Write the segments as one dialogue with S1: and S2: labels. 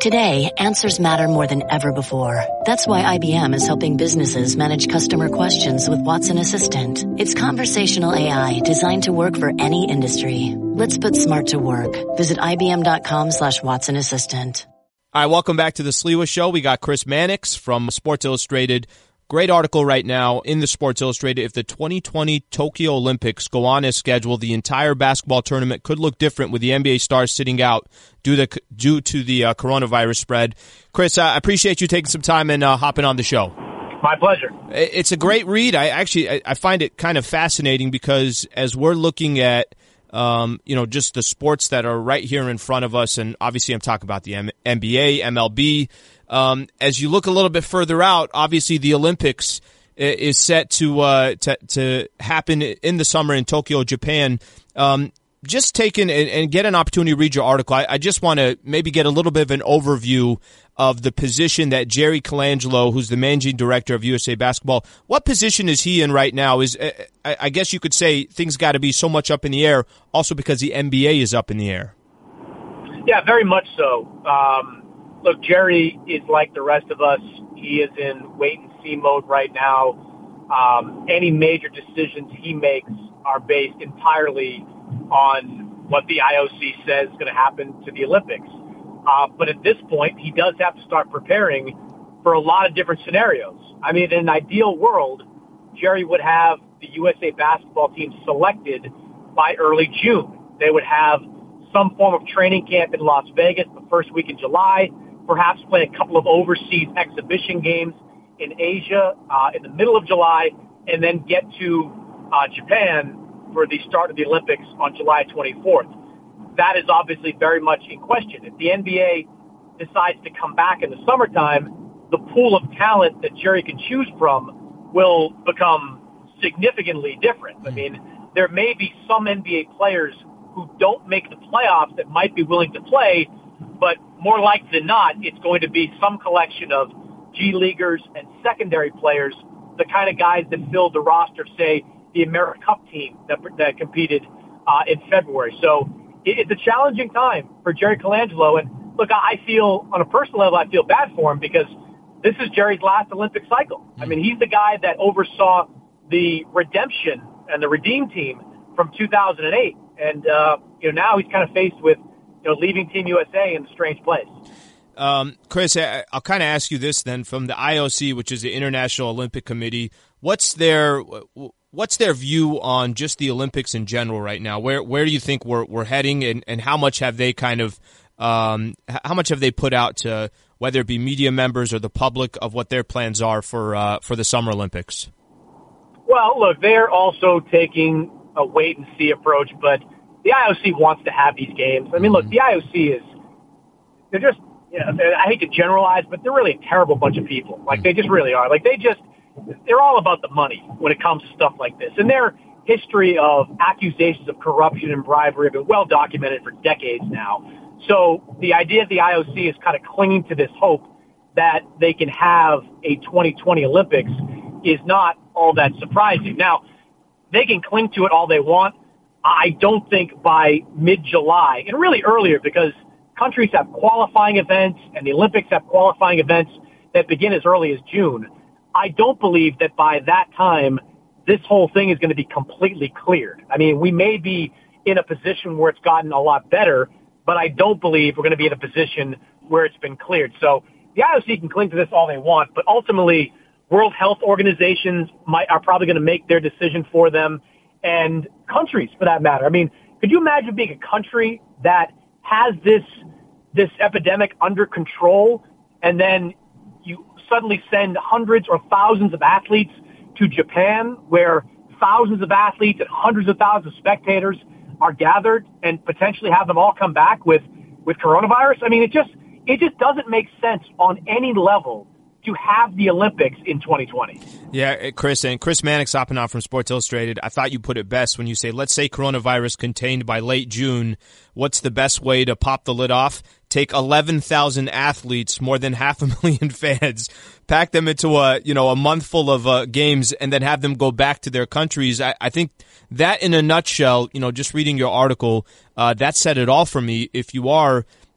S1: Today, answers matter more than ever before. That's why IBM is helping businesses manage customer questions with Watson Assistant. It's conversational AI designed to work for any industry. Let's put smart to work. Visit IBM.com/Watson Assistant.
S2: All right, welcome back to the Sliwa Show. We got Chris Mannix from Sports Illustrated. Great article right now in the Sports Illustrated. If the 2020 Tokyo Olympics go on as scheduled, the entire basketball tournament could look different with the NBA stars sitting out due to the coronavirus spread. Chris, I appreciate you taking some time and hopping on the show.
S3: My pleasure.
S2: It's a great read. I find it kind of fascinating because as we're looking at just the sports that are right here in front of us, and obviously I'm talking about the NBA, MLB. As you look a little bit further out, obviously the Olympics is set to happen in the summer in Tokyo, Japan. Just take in and get an opportunity to read your article. I just want to maybe get a little bit of an overview of the position that Jerry Colangelo, who's the managing director of USA Basketball, what position is he in right now? I guess you could say things got to be so much up in the air, also because the NBA is up in the air.
S3: Yeah, very much so. Look, Jerry is like the rest of us. He is in wait-and-see mode right now. Any major decisions he makes are based entirely on what the IOC says is going to happen to the Olympics. But at this point, he does have to start preparing for a lot of different scenarios. I mean, in an ideal world, Jerry would have the USA basketball team selected by early June. They would have some form of training camp in Las Vegas the first week in July, perhaps play a couple of overseas exhibition games in Asia in the middle of July, and then get to Japan for the start of the Olympics on July 24th. That is obviously very much in question. If the NBA decides to come back in the summertime, the pool of talent that Jerry can choose from will become significantly different. I mean, there may be some NBA players who don't make the playoffs that might be willing to play, but more likely than not, it's going to be some collection of G Leaguers and secondary players, the kind of guys that filled the roster of, say, the America Cup team that competed in February. So it's a challenging time for Jerry Colangelo. And look, I feel, on a personal level, I feel bad for him because this is Jerry's last Olympic cycle. I mean, he's the guy that oversaw the redemption and the Redeem team from 2008. And, now he's kind of faced with, leaving Team USA in a strange place.
S2: Chris, I'll kind of ask you this then. From the IOC, which is the International Olympic Committee, what's their view on just the Olympics in general right now? Where do you think we're heading, and how much have they how much have they put out to whether it be media members or the public of what their plans are for the Summer Olympics?
S3: Well, look, they're also taking a wait and see approach, but the IOC wants to have these games. I mean, look, the IOC they're just, I hate to generalize, but they're really a terrible bunch of people. Like, they just really are. Like, they're all about the money when it comes to stuff like this. And their history of accusations of corruption and bribery have been well documented for decades now. So the idea of the IOC is kind of clinging to this hope that they can have a 2020 Olympics is not all that surprising. Now, they can cling to it all they want. I don't think by mid-July, and really earlier, because countries have qualifying events and the Olympics have qualifying events that begin as early as June. I don't believe that by that time, this whole thing is going to be completely cleared. I mean, we may be in a position where it's gotten a lot better, but I don't believe we're going to be in a position where it's been cleared. So the IOC can cling to this all they want, but ultimately, World Health Organizations are probably going to make their decision for them, and countries, for that matter. I mean, could you imagine being a country that has this epidemic under control, and then you suddenly send hundreds or thousands of athletes to Japan, where thousands of athletes and hundreds of thousands of spectators are gathered, and potentially have them all come back with coronavirus? I mean, it just doesn't make sense on any level to have the Olympics in 2020.
S2: Yeah, Chris, and Chris Mannix hopping on from Sports Illustrated, I thought you put it best when you say, let's say coronavirus contained by late June, what's the best way to pop the lid off? Take 11,000 athletes, more than 500,000 fans, pack them into a month full of games, and then have them go back to their countries. I think that in a nutshell, just reading your article, that said it all for me. If you are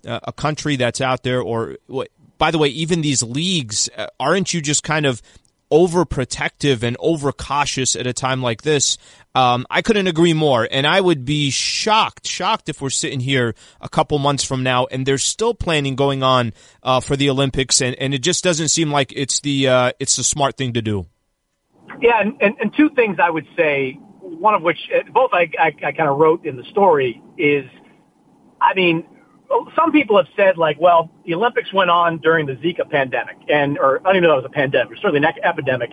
S2: a country that's out there, or by the way, even these leagues, aren't you just kind of overprotective and overcautious at a time like this? I couldn't agree more, and I would be shocked if we're sitting here a couple months from now and there's still planning going on for the Olympics, and it just doesn't seem like it's the smart thing to do.
S3: Yeah, and two things I would say, one of which both I kind of wrote in the story is, I mean, some people have said, like, well, the Olympics went on during the Zika pandemic, or I don't even know if it was a pandemic, but certainly an epidemic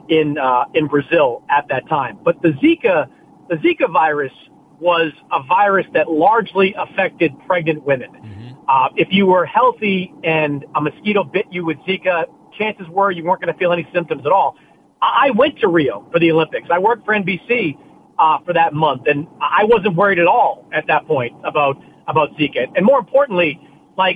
S3: in Brazil at that time. But the Zika virus was a virus that largely affected pregnant women. If you were healthy and a mosquito bit you with Zika, chances were you weren't going to feel any symptoms at all. I went to Rio for the Olympics. I worked for NBC for that month, and I wasn't worried at all at that point about Zika. And more importantly, like,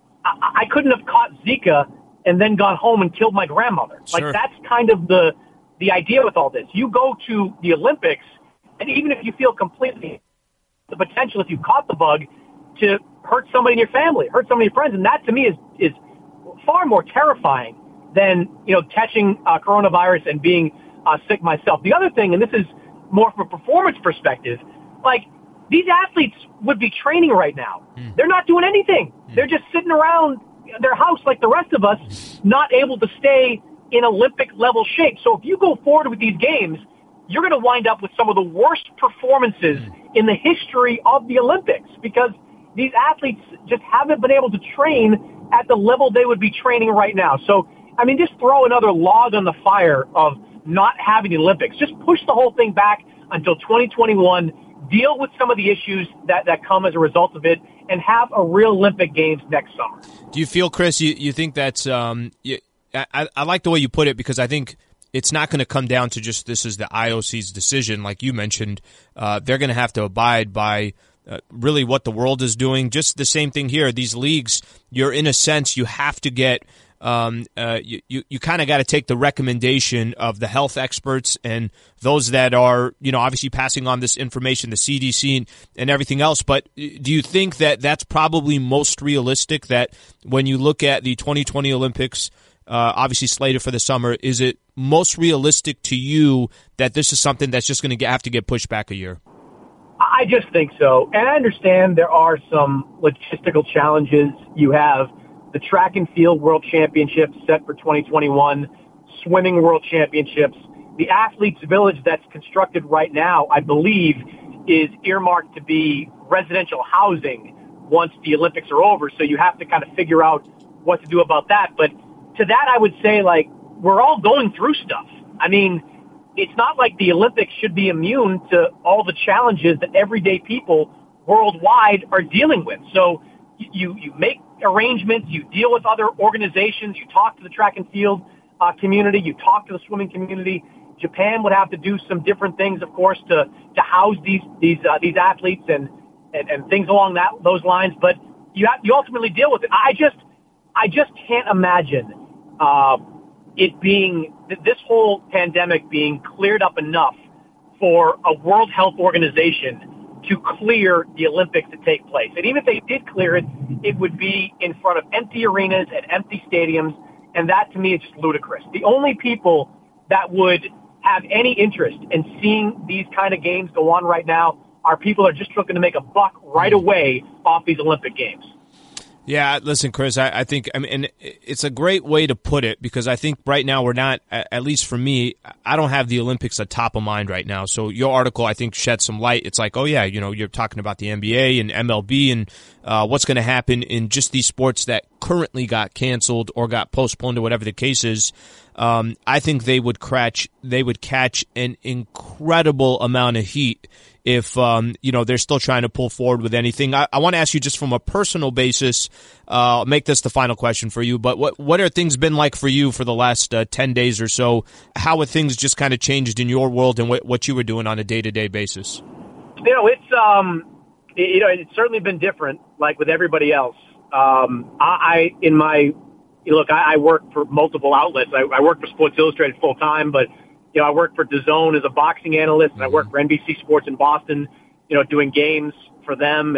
S3: I couldn't have caught Zika and then gone home and killed my grandmother.
S2: Sure.
S3: Like, that's kind of the idea with all this. You go to the Olympics, and even if you feel completely, the potential, if you caught the bug, to hurt somebody in your family, hurt some of your friends. And that, to me, is far more terrifying than, catching coronavirus and being sick myself. The other thing, and this is more from a performance perspective, like, these athletes would be training right now. They're not doing anything. They're just sitting around their house like the rest of us, not able to stay in Olympic-level shape. So if you go forward with these games, you're going to wind up with some of the worst performances in the history of the Olympics, because these athletes just haven't been able to train at the level they would be training right now. So, I mean, just throw another log on the fire of not having the Olympics. Just push the whole thing back until 2021. Deal with some of the issues that come as a result of it, and have a real Olympic Games next summer.
S2: Do you feel, Chris, you think that's I like the way you put it, because I think it's not going to come down to just this is the IOC's decision. Like you mentioned, they're going to have to abide by really what the world is doing. Just the same thing here. These leagues, you're in a sense, you have to get you kind of got to take the recommendation of the health experts and those that are, obviously passing on this information, the CDC and everything else. But do you think that that's probably most realistic, that when you look at the 2020 Olympics, obviously slated for the summer, is it most realistic to you that this is something that's just going to have to get pushed back a year?
S3: I just think so. And I understand there are some logistical challenges. You have the track and field world championships set for 2021, swimming world championships. The athletes village that's constructed right now, I believe, is earmarked to be residential housing once the Olympics are over. So you have to kind of figure out what to do about that. But to that, I would say, like, we're all going through stuff. I mean, it's not like the Olympics should be immune to all the challenges that everyday people worldwide are dealing with. So you make arrangements, you deal with other organizations, you talk to the track and field community, you talk to the swimming community. Japan would have to do some different things, of course, to house these athletes and things along those lines. But you ultimately deal with it. I just can't imagine it being this whole pandemic being cleared up enough for a World Health Organization to clear the Olympics to take place. And even if they did clear it, it would be in front of empty arenas and empty stadiums. And that, to me, is just ludicrous. The only people that would have any interest in seeing these kind of games go on right now are people that are just looking to make a buck right away off these Olympic Games.
S2: Yeah, listen, Chris, I think, and it's a great way to put it, because I think right now we're not, at least for me, I don't have the Olympics at top of mind right now. So your article, I think, shed some light. It's like, oh yeah, you're talking about the NBA and MLB and what's going to happen in just these sports that currently got canceled or got postponed or whatever the case is. I think they would catch an incredible amount of heat if they're still trying to pull forward with anything. I want to ask you, just from a personal basis, I'll make this the final question for you, but what are things been like for you for the last 10 days or so? How have things just kind of changed in your world and what you were doing on a day-to-day basis?
S3: It's certainly been different, like with everybody else. I work for multiple outlets. I work for Sports Illustrated full time, but I work for DAZN as a boxing analyst, and I work for NBC Sports in Boston, doing games for them. And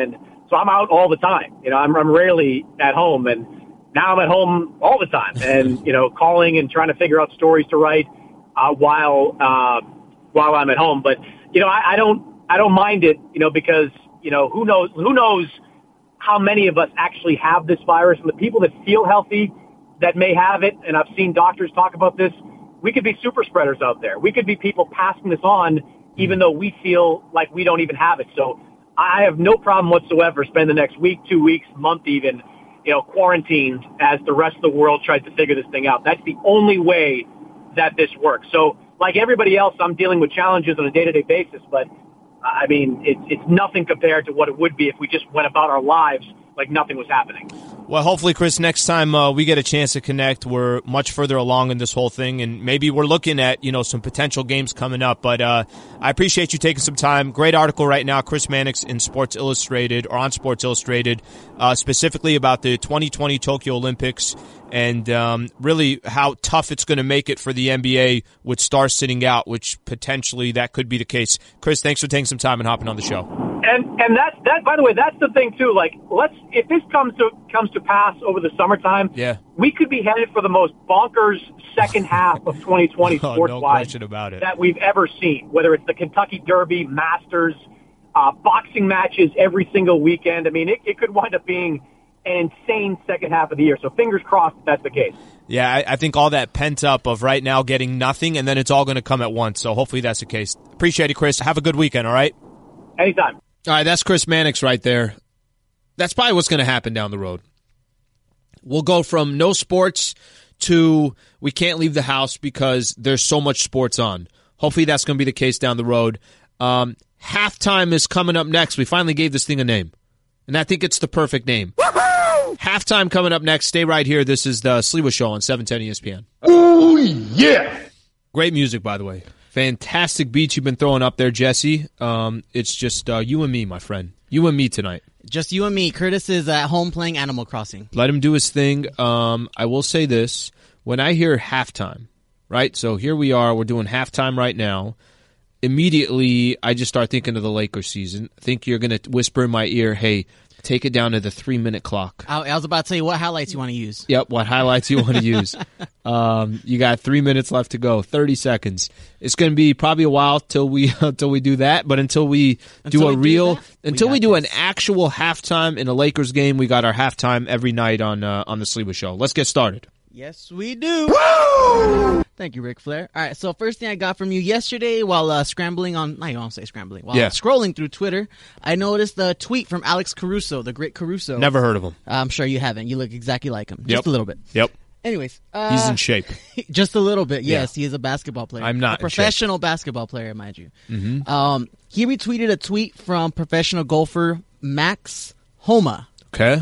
S3: So I'm out all the time. I'm rarely at home, and now I'm at home all the time, and calling and trying to figure out stories to write while I'm at home. But I don't mind it, because who knows how many of us actually have this virus, and the people that feel healthy that may have it. And I've seen doctors talk about this. We could be super spreaders out there. We could be people passing this on, even though we feel like we don't even have it. So I have no problem whatsoever spending the next week, 2 weeks, month even, quarantined as the rest of the world tries to figure this thing out. That's the only way that this works. So like everybody else, I'm dealing with challenges on a day-to-day basis, but I mean, it's nothing compared to what it would be if we just went about our lives like nothing was happening.
S2: Well, hopefully, Chris, next time we get a chance to connect, we're much further along in this whole thing, and maybe we're looking at, some potential games coming up. But I appreciate you taking some time. Great article right now, Chris Mannix in Sports Illustrated, or on Sports Illustrated, specifically about the 2020 Tokyo Olympics and really how tough it's going to make it for the NBA with stars sitting out, which potentially that could be the case. Chris, thanks for taking some time and hopping on the show.
S3: And that by the way, that's the thing too. Like, if this comes to pass over the summertime, we could be headed for the most bonkers second half of 2020 sports-wise
S2: no question about it,
S3: that we've ever seen. Whether it's the Kentucky Derby, Masters, boxing matches every single weekend. I mean, it could wind up being an insane second half of the year. So fingers crossed that's the case.
S2: Yeah, I think all that pent up of right now getting nothing, and then it's all going to come at once. So hopefully that's the case. Appreciate it, Chris. Have a good weekend. All right.
S3: Anytime.
S4: All right, that's Chris Mannix right there. That's probably what's going to happen down the road. We'll go from no sports to we can't leave the house because there's so much sports on. Hopefully that's going to be the case down the road. Halftime is coming up next. We finally gave this thing a name, and I think it's the perfect name. Woo-hoo! Halftime coming up next. Stay right here. This is the Sliwa Show on 710 ESPN.
S5: Oh, yeah.
S4: Great music, by the way. Fantastic beats you've been throwing up there, Jesse. It's just you and me, my friend. You and me tonight.
S6: Just you and me. Curtis is at home playing Animal Crossing.
S4: Let him do his thing. I will say this. When I hear halftime, right? So here we are. We're doing halftime right now. Immediately, I just start thinking of the Lakers season. I think you're going to whisper in my ear, hey, take it down to the 3-minute clock.
S6: I was about to tell you what highlights you want to use.
S4: Yep, what highlights you want to use. You got 3 minutes left to go, 30 seconds. It's going to be probably a while till we do that, but until we do an actual halftime in a Lakers game, we got our halftime every night on the Sliwa Show. Let's get started.
S6: Yes, we do.
S4: Woo!
S6: Thank you, Ric Flair. All right, so first thing I got from you yesterday while scrambling on, I don't say scrambling, while scrolling through Twitter, I noticed a tweet from Alex Caruso, the great Caruso.
S4: Never heard of him.
S6: I'm sure you haven't. You look exactly like him. Just a little bit.
S4: Yep.
S6: Anyways.
S4: He's in shape.
S6: Just a little bit, yes. Yeah. He is a basketball player.
S4: I'm not
S6: a professional basketball player, mind you.
S4: Mm-hmm.
S6: He retweeted a tweet from professional golfer Max Homa.
S4: Okay.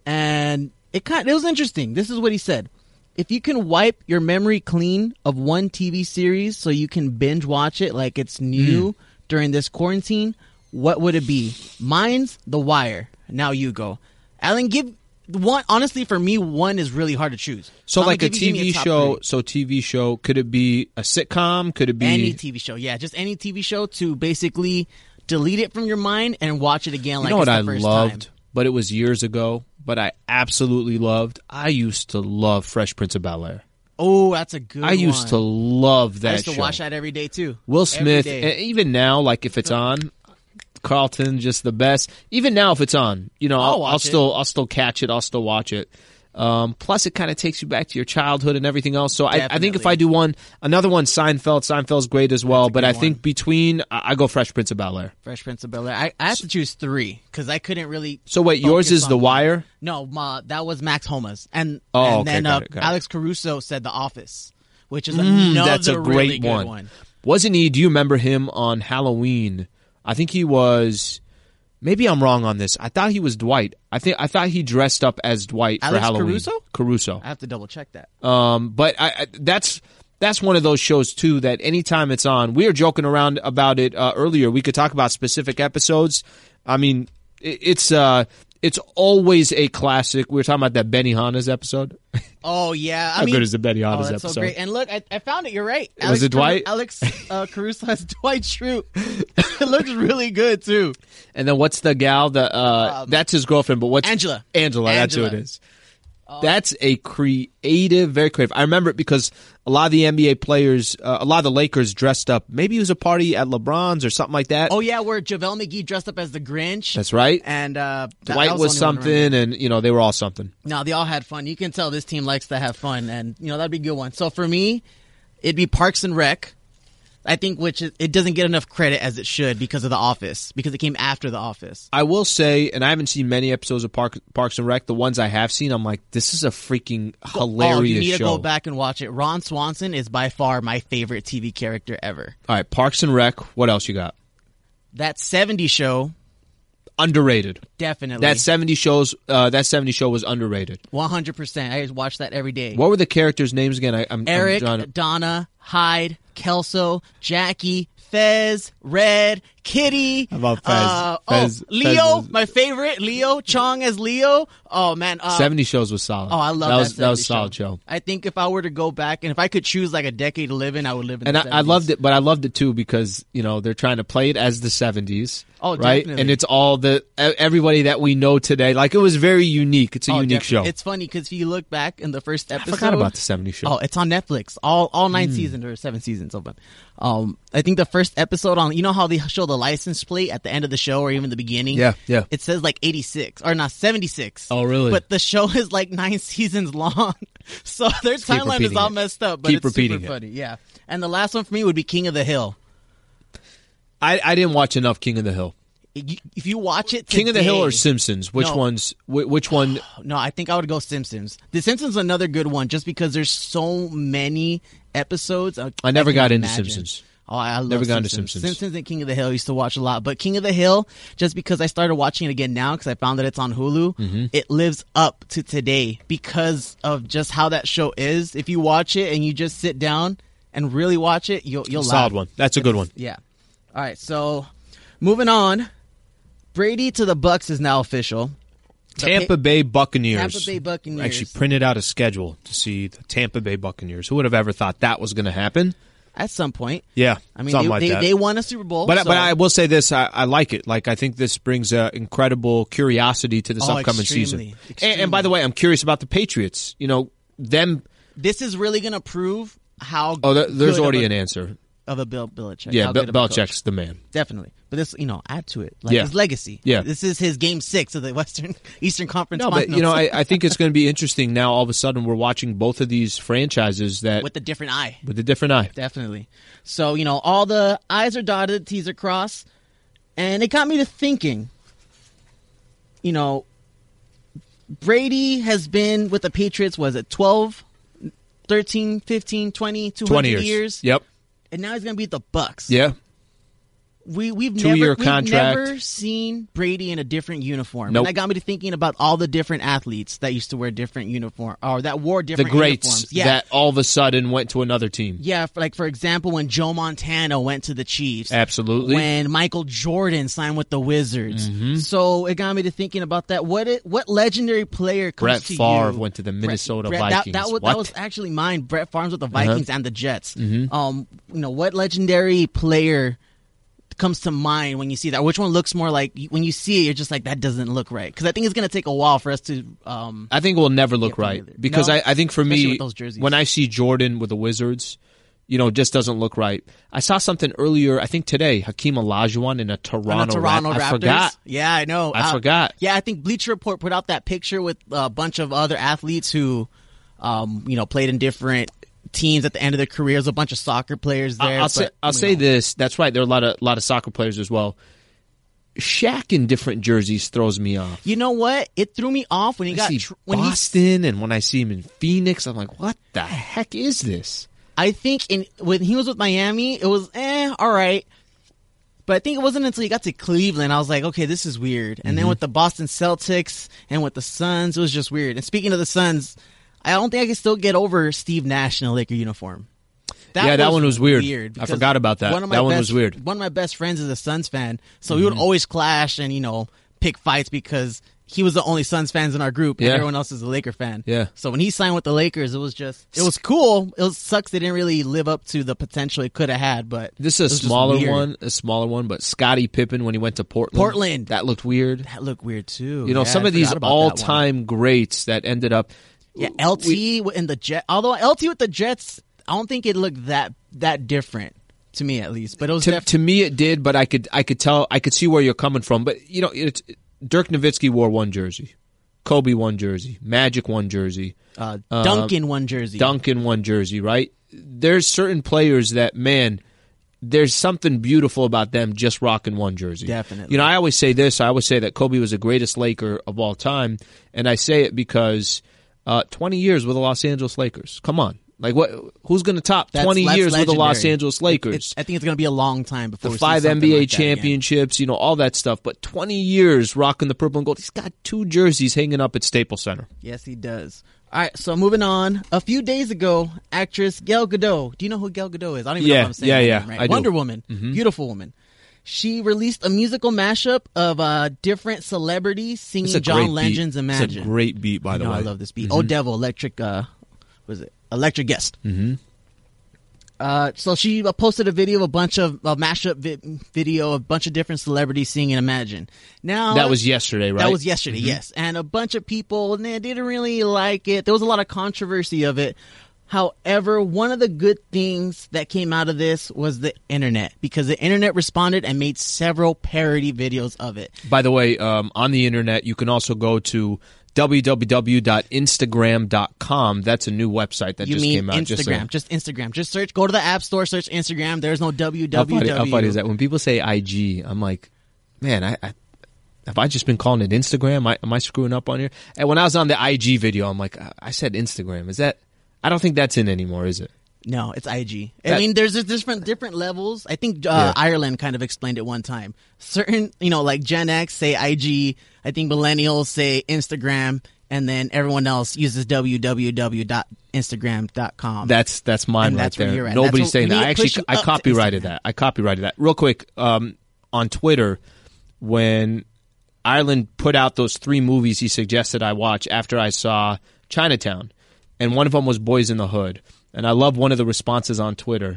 S6: And it was interesting. This is what he said. If you can wipe your memory clean of one TV series so you can binge watch it like it's new during this quarantine, what would it be? Mine's The Wire. Now you go. Alan, give one. Honestly, for me, one is really hard to choose.
S4: So like a TV show. So TV show, could it be a sitcom? Could it be
S6: any TV show? Yeah, just any TV show to basically delete it from your mind and watch it again. Like it's the first
S4: loved,
S6: time.
S4: But it was years ago. But I absolutely loved. I used to love Fresh Prince of Bel-Air.
S6: Oh, that's a good one.
S4: I used to love that show.
S6: I used to watch that every day, too.
S4: Will Smith, even now, like if it's on, Carlton, just the best. Even now, if it's on, I'll still catch it. I'll still watch it. Plus, it kind of takes you back to your childhood and everything else. So I think if I do another one, Seinfeld's great as well. But I think I go Fresh Prince of Bel-Air.
S6: Fresh Prince of Bel-Air. I have to choose 3 because I couldn't really.
S4: So wait, yours is The Wire?
S6: No, that was Max Homa's, and then
S4: got it.
S6: Alex Caruso said The Office, which is another
S4: that's a great
S6: really good one.
S4: Wasn't he? Do you remember him on Halloween? I think he was. Maybe I'm wrong on this. I thought he was Dwight. I thought he dressed up as Dwight for Halloween. Caruso?
S6: I have to double check that.
S4: But that's one of those shows too that anytime it's on, we were joking around about it earlier. We could talk about specific episodes. I mean, it's always a classic. We were talking about that Benihana's episode.
S6: Oh yeah,
S4: How good is the Betty Otters
S6: that's
S4: episode?
S6: so great. And look, I found it. You're right.
S4: Was it Dwight?
S6: Alex Caruso has Dwight Schrute. It looks really good too.
S4: And then what's the gal? That's his girlfriend. But what's
S6: Angela?
S4: Angela. That's who it is. That's a creative, very creative. I remember it because a lot of the NBA players, a lot of the Lakers dressed up. Maybe it was a party at LeBron's or something like that.
S6: Oh yeah, where JaVale McGee dressed up as the Grinch.
S4: That's right.
S6: And
S4: Dwight was something, and they were all something.
S6: No, they all had fun. You can tell this team likes to have fun, and that'd be a good one. So for me, it'd be Parks and Rec. I think it doesn't get enough credit as it should because of The Office, because it came after The Office.
S4: I will say, and I haven't seen many episodes of Parks and Rec. The ones I have seen, I'm like, this is a freaking hilarious show.
S6: You need to go back and watch it. Ron Swanson is by far my favorite TV character ever.
S4: All right, Parks and Rec. What else you got?
S6: That 70s show.
S4: Underrated.
S6: Definitely.
S4: That 70s show was underrated.
S6: 100%. I watch that every day.
S4: What were the characters' names again? I'm
S6: Eric,
S4: drawing
S6: Donna, Hyde, Kelso, Jackie, Fez, Red, Kitty.
S4: How about Fez?
S6: Leo,
S4: Fez
S6: my favorite. Leo, Chong as Leo. Oh, man.
S4: 70 shows was solid.
S6: Oh, I love that.
S4: That was a solid show.
S6: I think if I were to go back and if I could choose like a decade to live in, I would live in the 70s.
S4: I loved it, but I loved it too because, they're trying to play it as the 70s.
S6: Oh,
S4: right?
S6: definitely.
S4: And it's all everybody that we know today. Like, it was very unique. It's a unique show.
S6: It's funny because if you look back in the first episode.
S4: I forgot about the 70s show.
S6: Oh, it's on Netflix. All 9 seasons or 7 seasons open. I think the first episode on, how they show the license plate at the end of the show or even the beginning?
S4: Yeah.
S6: It says like 86 or not 76.
S4: Oh, really?
S6: But the show is like 9 seasons long. So their timeline is all messed up, but it's super funny. Yeah. And the last one for me would be King of the Hill.
S4: I didn't watch enough King of the Hill.
S6: If you watch it today,
S4: King of the Hill or Simpsons? Which one?
S6: No, I think I would go Simpsons. The Simpsons is another good one just because there's so many episodes.
S4: I never got into Simpsons.
S6: Oh, I love
S4: Never got into
S6: Simpsons.
S4: Simpsons.
S6: Simpsons and King of the Hill I used to watch a lot. But King of the Hill, just because I started watching it again now because I found that it's on Hulu, it lives up to today because of just how that show is. If you watch it and you just sit down and really watch it, you'll laugh.
S4: Solid one. That's a good one.
S6: Yeah. All right, so moving on. Brady to the Bucks is now official.
S4: Tampa Bay Buccaneers.
S6: Tampa Bay Buccaneers.
S4: I actually printed out a schedule to see the Tampa Bay Buccaneers. Who would have ever thought that was going to happen?
S6: At some point.
S4: Yeah,
S6: I mean,
S4: something like that.
S6: They won a Super Bowl.
S4: But I will say this, I like it. Like, I think this brings incredible curiosity to this upcoming season. And by the way, I'm curious about the Patriots.
S6: This is really going to prove how
S4: there's already an answer.
S6: Of a Bill Belichick.
S4: Yeah, Belichick's the man.
S6: Definitely. But this, add to it. Like his legacy.
S4: Yeah.
S6: This is his game 6 of the Eastern Conference Finals.
S4: No, but, I think it's going to be interesting now. All of a sudden, we're watching both of these franchises that...
S6: With a different eye. Definitely. So, all the I's are dotted, T's are crossed. And it got me to thinking, Brady has been with the Patriots, was it 12, 13, 15, 20, 200 years?
S4: Yep.
S6: And now he's going to be at the Bucks.
S4: Yeah.
S6: We've
S4: 2-year contract.
S6: never seen Brady in a different uniform.
S4: Nope.
S6: And that got me to thinking about all the different athletes that used to wear different uniform or that wore different
S4: uniforms.
S6: uniforms.
S4: The greats that all of a sudden went to another team.
S6: Yeah, for example, when Joe Montana went to the Chiefs.
S4: Absolutely.
S6: When Michael Jordan signed with the Wizards. Mm-hmm. So it got me to thinking about that. What legendary player comes to you?
S4: Brett Favre went to the Minnesota Vikings.
S6: That was actually mine. Brett Favre with the Vikings and the Jets. Mm-hmm. What legendary player comes to mind when you see that? Which one looks more like, when you see it, you're just like, that doesn't look right? Because I think it's going to take a while for us to
S4: I think it will never look right. Because
S6: no?
S4: I think for me,
S6: those
S4: when I see Jordan with the Wizards, it just doesn't look right. I saw something earlier, I think today, Hakeem Olajuwon in a Toronto Raptors. I forgot.
S6: Yeah, I know.
S4: I forgot.
S6: Yeah, I think Bleacher Report put out that picture with a bunch of other athletes who, played in different teams at the end of their careers, a bunch of soccer players there.
S4: I'll say this. That's right. There are a lot of soccer players as well. Shaq in different jerseys throws me off.
S6: You know what? It threw me off when he got
S4: Boston, and when I see him in Phoenix, I'm like, what the heck is this?
S6: I think when he was with Miami, it was all right. But I think it wasn't until he got to Cleveland I was like, okay, this is weird. And then with the Boston Celtics and with the Suns, it was just weird. And speaking of the Suns, I don't think I can still get over Steve Nash in a Laker uniform.
S4: That one was weird. I forgot about that. That one was weird.
S6: One of my best friends is a Suns fan, so we would always clash and, pick fights because he was the only Suns fans in our group, and
S4: Yeah.
S6: everyone else is a Laker fan.
S4: Yeah.
S6: So when he signed with the Lakers, it was cool. It sucks they didn't really live up to the potential it could have had. But
S4: This
S6: it
S4: is
S6: was just
S4: a
S6: weird.
S4: smaller one. But Scottie Pippen when he went to Portland, that looked weird.
S6: That looked weird too.
S4: You know,
S6: Yeah,
S4: some
S6: I
S4: of these
S6: forgot about that one.
S4: all-time greats that ended up.
S6: Yeah, LT in the Jet. Although LT with the Jets, I don't think it looked that different to me, at least. But it was
S4: To me, it did, but I could see where you're coming from. But you know, Dirk Nowitzki wore one jersey, Kobe one jersey, Magic one jersey,
S6: Duncan one jersey.
S4: Duncan one jersey. Right? There's certain players that, man, there's something beautiful about them just rocking one jersey.
S6: Definitely.
S4: You know, I always say this. I always say that Kobe was the greatest Laker of all time, and I say it because 20 years with the Los Angeles Lakers. Come on. Like what? Who's going to top 20 years with the Los
S6: legendary.
S4: Angeles Lakers?
S6: I think it's going to be a long time before
S4: The
S6: we see
S4: 5
S6: something
S4: NBA
S6: like that again.
S4: championships, you know, all that stuff. But 20 years rocking the purple and gold. He's got 2 jerseys hanging up at Staples Center.
S6: Yes, he does. All right, so moving on. A few days ago, actress Gal Gadot. Do you know who Gal Gadot is? I don't even know if I'm saying her name right.
S4: I do.
S6: Wonder Woman. Beautiful woman. She released a musical mashup of different celebrities singing
S4: It's a
S6: John
S4: great
S6: Legend's
S4: beat.
S6: Imagine.
S4: It's a great beat, by the way.
S6: I love this beat. Oh, Devil, Electric, Electric Guest.
S4: Mm-hmm.
S6: So she posted a video of a bunch of mashup video of a bunch of different celebrities singing Imagine. Now
S4: That was yesterday, right?
S6: That was yesterday, yes. And a bunch of people they didn't really like it. There was a lot of controversy of it. However, one of the good things that came out of this was the internet, because the internet responded and made several parody videos of it.
S4: By the way, on the internet, you can also go to www.instagram.com. That's a new website that
S6: You
S4: just
S6: mean
S4: came out.
S6: Instagram? Just Instagram. Just search. Go to the App Store. Search Instagram. There's no www.
S4: How funny is that? When people say IG, I'm like, man, I have I just been calling it Instagram? Am I screwing up on here? And when I was on the IG video, I'm like, I said Instagram. Is that? I don't think that's in anymore, is it?
S6: No, it's IG. I mean, there's different levels. I think Ireland kind of explained it one time. Certain, like Gen X say IG. I think millennials say Instagram, and then everyone else uses www.instagram.com.
S4: That's mine
S6: And
S4: right
S6: that's where
S4: there.
S6: you're at.
S4: Nobody's
S6: That's
S4: saying
S6: what- we
S4: that.
S6: need to push you
S4: I
S6: up to
S4: copyrighted
S6: Instagram.
S4: that. I copyrighted that. Real quick, on Twitter, when Ireland put out those 3 movies he suggested I watch after I saw Chinatown, and one of them was Boys in the Hood. And I love one of the responses on Twitter.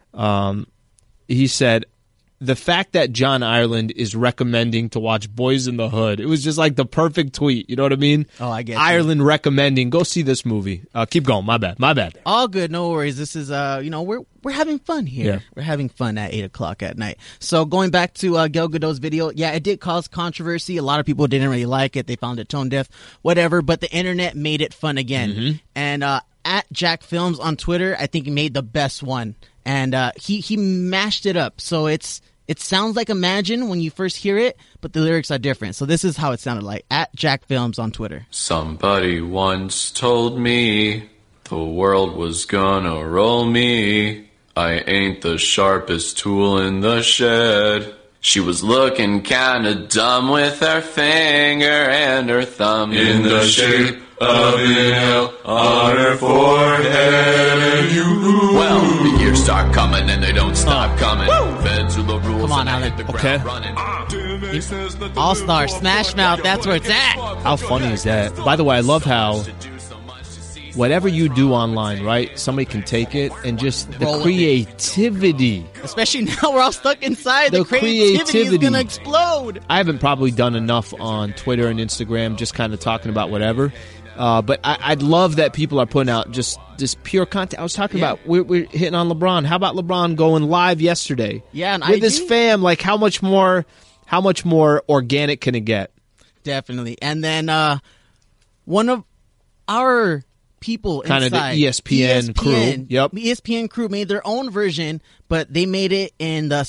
S4: He said, the fact that John Ireland is recommending to watch Boys in the Hood, it was just like the perfect tweet. You know what I mean?
S6: Oh, I get you.
S4: Ireland recommending, go see this movie. Keep going. My bad.
S6: All good, no worries. This is we're having fun here.
S4: Yeah.
S6: We're having fun at 8:00 at night. So going back to Gal Gadot's video, yeah, it did cause controversy. A lot of people didn't really like it. They found it tone deaf, whatever. But the internet made it fun again.
S4: Mm-hmm.
S6: And at Jack Films on Twitter, I think he made the best one, and he mashed it up. So it sounds like Imagine when you first hear it, but the lyrics are different. So this is how it sounded like at Jack Films on Twitter.
S7: Somebody once told me the world was gonna roll me. I ain't the sharpest tool in the shed. She was looking kinda dumb with her finger and her thumb in the shape of an L on her forehead. Well, the years start coming and they don't stop coming. Fed to the rules
S6: Come on,
S7: and I
S6: Alan.
S7: hit the
S4: Okay.
S7: ground running.
S6: All-Star, Smash Mouth, that's where it's at.
S4: How funny is that? By the way, I love how whatever you do online, right? Somebody can take it and just the
S6: Roll with it.
S4: creativity.
S6: Especially now we're all stuck inside. The
S4: The
S6: creativity is
S4: creativity.
S6: going to explode.
S4: I haven't probably done enough on Twitter and Instagram, just kind of talking about whatever. But I'd love that people are putting out just this pure content. I was talking about we're hitting on LeBron. How about LeBron going live yesterday?
S6: Yeah, on
S4: with his
S6: IG?
S4: fam. Like how much more organic can it get?
S6: Definitely. And then one of our people
S4: Kinda the
S6: inside,
S4: ESPN crew. Yep.
S6: The ESPN crew made their own version, but they made it in the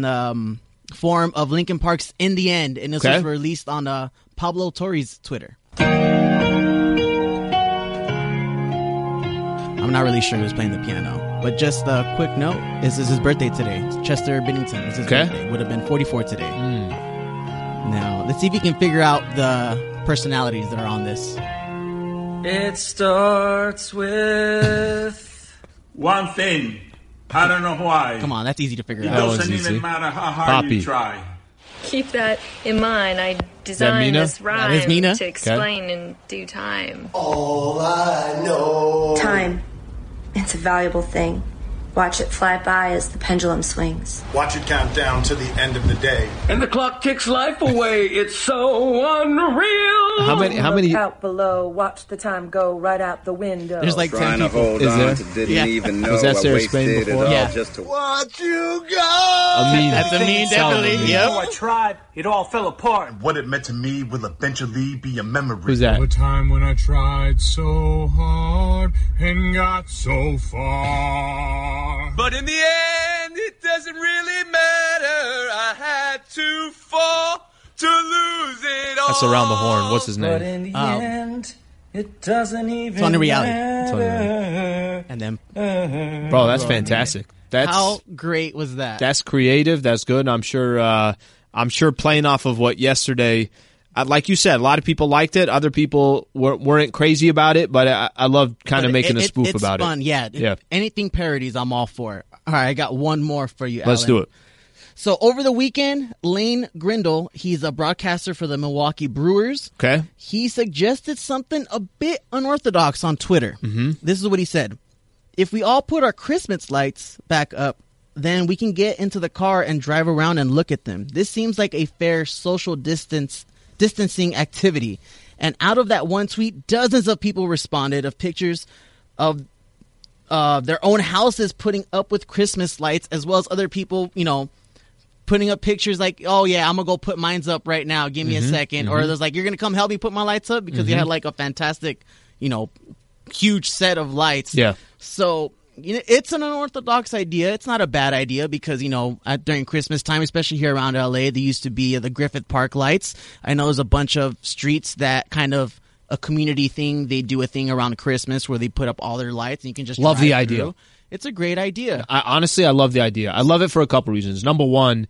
S6: form of Linkin Park's "In the End," and this
S4: Okay.
S6: was released on Pablo Torre's Twitter. I'm not really sure who's playing the piano, but just a quick note: this is his birthday today. Chester Bennington is his birthday. Would have been 44 today. Now let's see if you can figure out the personalities that are on this.
S8: It starts with
S5: One thing, I don't know why.
S6: Come on, that's easy to figure
S5: It
S6: out.
S4: That was
S5: doesn't
S4: easy.
S5: even matter how hard
S4: Poppy.
S5: you try.
S9: keep that in mind. I designed
S4: Mina?
S9: this
S6: That is
S9: rhyme
S6: Mina.
S9: to explain in due time.
S5: All I know.
S10: Time. It's a valuable thing. Watch it fly by as the pendulum swings.
S11: Watch it count down to the end of the day.
S8: And the clock ticks life away. It's so unreal.
S4: How many?
S12: Look out below, watch the time go right out the window.
S6: There's like 10
S13: Trying to
S6: people.
S13: hold
S4: Is
S13: on
S4: there?
S13: to didn't
S6: Yeah.
S13: even know
S4: Was that
S13: I
S4: Sarah Spain
S13: wasted it
S4: before?
S13: all
S6: Yeah.
S13: just to
S11: Watch you go!
S4: Amin.
S6: That's Amin, definitely.
S4: Amin.
S6: Yep.
S11: I tried, it all fell apart. What it meant to me will eventually be a memory.
S4: Who's that?
S14: The time when I tried so hard and got so far.
S15: But in the end, it doesn't really matter. I had to fall to lose it all.
S4: That's Around the Horn. What's his
S8: But
S4: name?
S8: in the end, it doesn't even
S6: It's on the reality.
S8: matter.
S6: And then,
S4: Bro, that's fantastic. That's
S6: how great was that?
S4: that's creative. That's good. I'm sure playing off of what yesterday, like you said, a lot of people liked it. Other people weren't crazy about it, but I love kind of making a spoof
S6: it's
S4: about
S6: fun.
S4: it.
S6: Yeah. Anything parodies, I'm all for. All right, I got one more for you,
S4: Let's
S6: Alan.
S4: do it.
S6: So over the weekend, Lane Grindle, he's a broadcaster for the Milwaukee Brewers.
S4: Okay.
S6: He suggested something a bit unorthodox on Twitter. Mm-hmm. This is what he said. If we all put our Christmas lights back up, then we can get into the car and drive around and look at them. This seems like a fair social distancing activity. And out of that one tweet, dozens of people responded of pictures of their own houses putting up with Christmas lights, as well as other people, putting up pictures like, oh yeah, I'm gonna go put mines up right now. Give me a second. Or there's like, you're gonna come help me put my lights up because you had like a fantastic, huge set of lights.
S4: Yeah.
S6: So it's an unorthodox idea. It's not a bad idea because during Christmas time, especially here around LA, there used to be the Griffith Park lights. I know there's a bunch of streets that kind of a community thing. They do a thing around Christmas where they put up all their lights and you can just
S4: Love the
S6: drive
S4: idea.
S6: through. It's a great idea.
S4: Honestly, I love the idea. I love it for a couple reasons. Number one,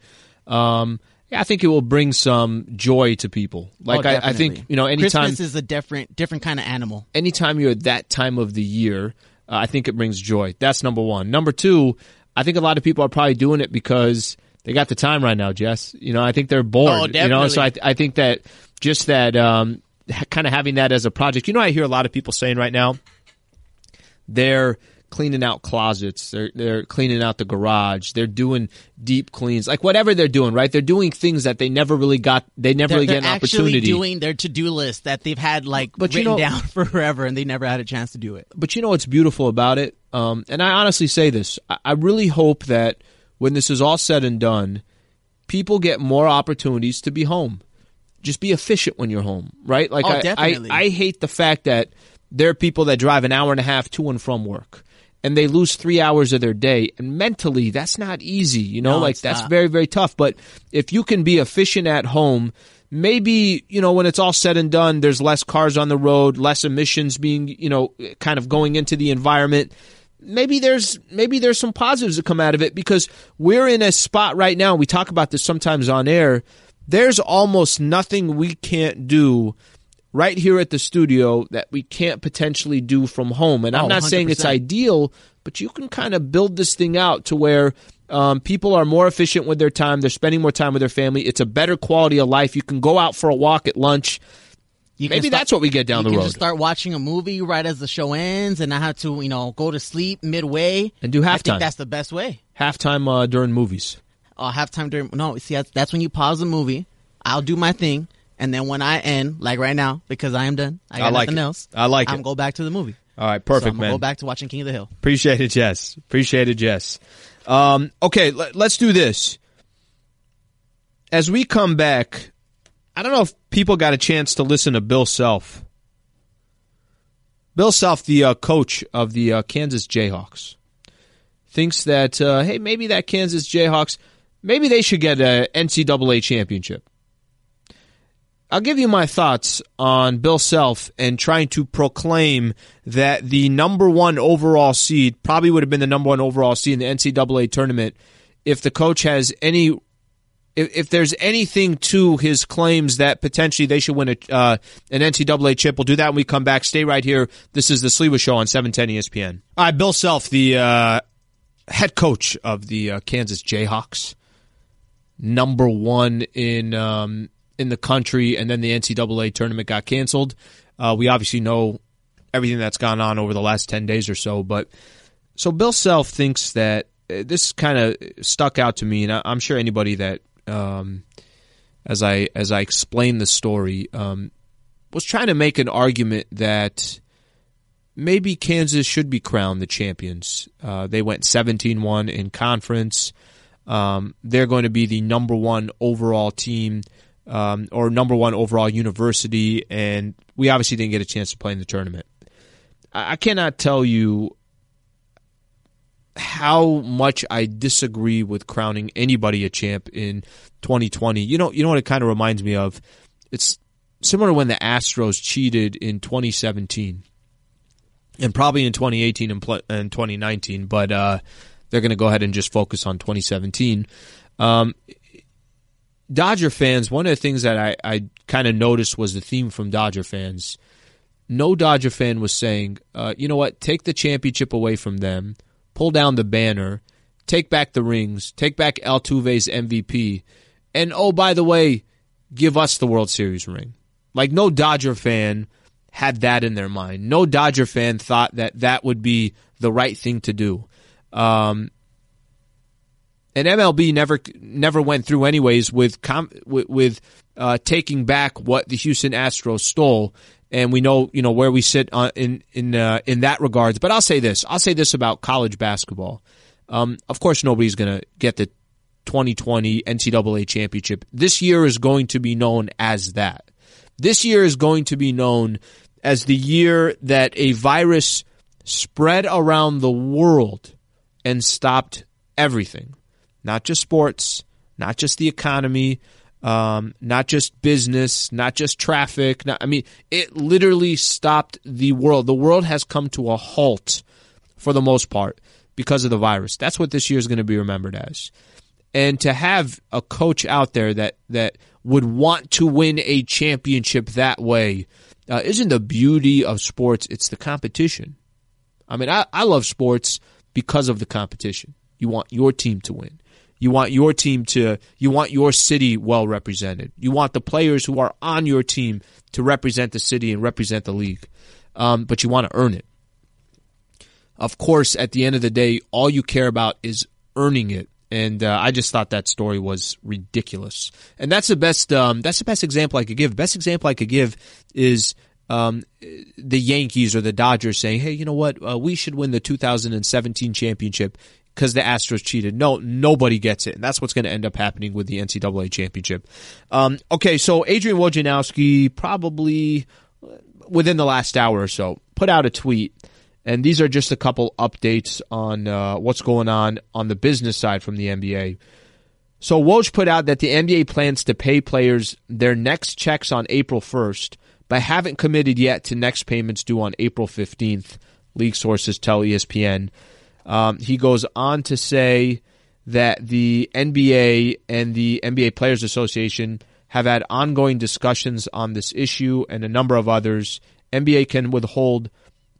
S4: I think it will bring some joy to people. Like I think anytime
S6: Christmas is a different kind of animal.
S4: Anytime you're at that time of the year, I think it brings joy. That's number one. Number two, I think a lot of people are probably doing it because they got the time right now, Jess. I think they're bored.
S6: Oh, definitely.
S4: So I think that just that kind of having that as a project. I hear a lot of people saying right now they're cleaning out closets. They're cleaning out the garage. They're doing deep cleans, like whatever they're doing, right? They're doing things that they never really get an opportunity.
S6: They're actually doing their to-do list that they've had written down forever, and they never had a chance to do it.
S4: But what's beautiful about it, and I honestly say this, I really hope that when this is all said and done, people get more opportunities to be home. Just be efficient when you're home, right?
S6: Definitely.
S4: I hate the fact that there are people that drive an hour and a half to and from work, and they lose 3 hours of their day. And mentally, that's not easy,
S6: No,
S4: that's
S6: not.
S4: very, very tough. But if you can be efficient at home, maybe, when it's all said and done, there's less cars on the road, less emissions being, kind of going into the environment. Maybe there's some positives that come out of it because we're in a spot right now. We talk about this sometimes on air. There's almost nothing we can't do right here at the studio that we can't potentially do from home. And I'm not saying it's ideal, but you can kind of build this thing out to where people are more efficient with their time. They're spending more time with their family. It's a better quality of life. You can go out for a walk at lunch. Maybe that's what we get down the road.
S6: You can just start watching a movie right as the show ends and not have to, go to sleep midway.
S4: And do halftime.
S6: I think that's the best way.
S4: Halftime during movies.
S6: Halftime during... No, see, that's when you pause the movie. I'll do my thing. And then when I end, like right now, because I am done, I got nothing else.
S4: I like it.
S6: I'm going to go back to the movie.
S4: All right, perfect,
S6: so I'm
S4: man.
S6: Go back to watching King of the Hill.
S4: Appreciate it, Jess. Okay, let's do this. As we come back, I don't know if people got a chance to listen to Bill Self. Bill Self, the coach of the Kansas Jayhawks, thinks that, hey, maybe that Kansas Jayhawks, maybe they should get an NCAA championship. I'll give you my thoughts on Bill Self and trying to proclaim that the number one overall seed probably would have been the number one overall seed in the NCAA tournament if the coach has any, if there's anything to his claims that potentially they should win an NCAA chip. We'll do that when we come back. Stay right here. This is the Sliwa Show on 710 ESPN. All right, Bill Self, the head coach of the Kansas Jayhawks. number one in the country, and then the NCAA tournament got canceled. We obviously know everything that's gone on over the last 10 days or so. But so Bill Self thinks that this kind of stuck out to me, and I'm sure anybody that, as I explained the story, was trying to make an argument that maybe Kansas should be crowned the champions. They went 17-1 in conference. They're going to be the number one overall team or number one overall university, and we obviously didn't get a chance to play in the tournament. I cannot tell you how much I disagree with crowning anybody a champ in 2020. You know what it kind of reminds me of? It's similar when the Astros cheated in 2017 and probably in 2018 and 2019, but they're going to go ahead and just focus on 2017. Dodger fans, one of the things that I kind of noticed was the theme from Dodger fans. No Dodger fan was saying, you know what, take the championship away from them, pull down the banner, take back the rings, take back Altuve's MVP, and oh, by the way, give us the World Series ring. Like, no Dodger fan had that in their mind. No Dodger fan thought that that would be the right thing to do. And MLB never went through anyways with taking back what the Houston Astros stole, and we know where we sit in that regards. But I'll say this about college basketball. Of course, nobody's going to get the 2020 NCAA championship. This year is going to be known as that. This year is going to be known as the year that a virus spread around the world and stopped everything. Not just sports, not just the economy, not just business, not just traffic. It literally stopped the world. The world has come to a halt for the most part because of the virus. That's what this year is going to be remembered as. And to have a coach out there that would want to win a championship that way isn't the beauty of sports. It's the competition. I love sports because of the competition. You want your team to win. You want your city well represented. You want the players who are on your team to represent the city and represent the league. But you want to earn it. Of course, at the end of the day, all you care about is earning it. And I just thought that story was ridiculous. And that's the best example I could give. The best example I could give is the Yankees or the Dodgers saying, hey, you know what? We should win the 2017 championship because the Astros cheated. No, nobody gets it. And that's what's going to end up happening with the NCAA championship. Okay, so Adrian Wojnarowski, probably within the last hour or so, put out a tweet. And these are just a couple updates on what's going on the business side from the NBA. So Woj put out that the NBA plans to pay players their next checks on April 1st, but haven't committed yet to next payments due on April 15th, league sources tell ESPN. He goes on to say that the NBA and the NBA Players Association have had ongoing discussions on this issue and a number of others. NBA can withhold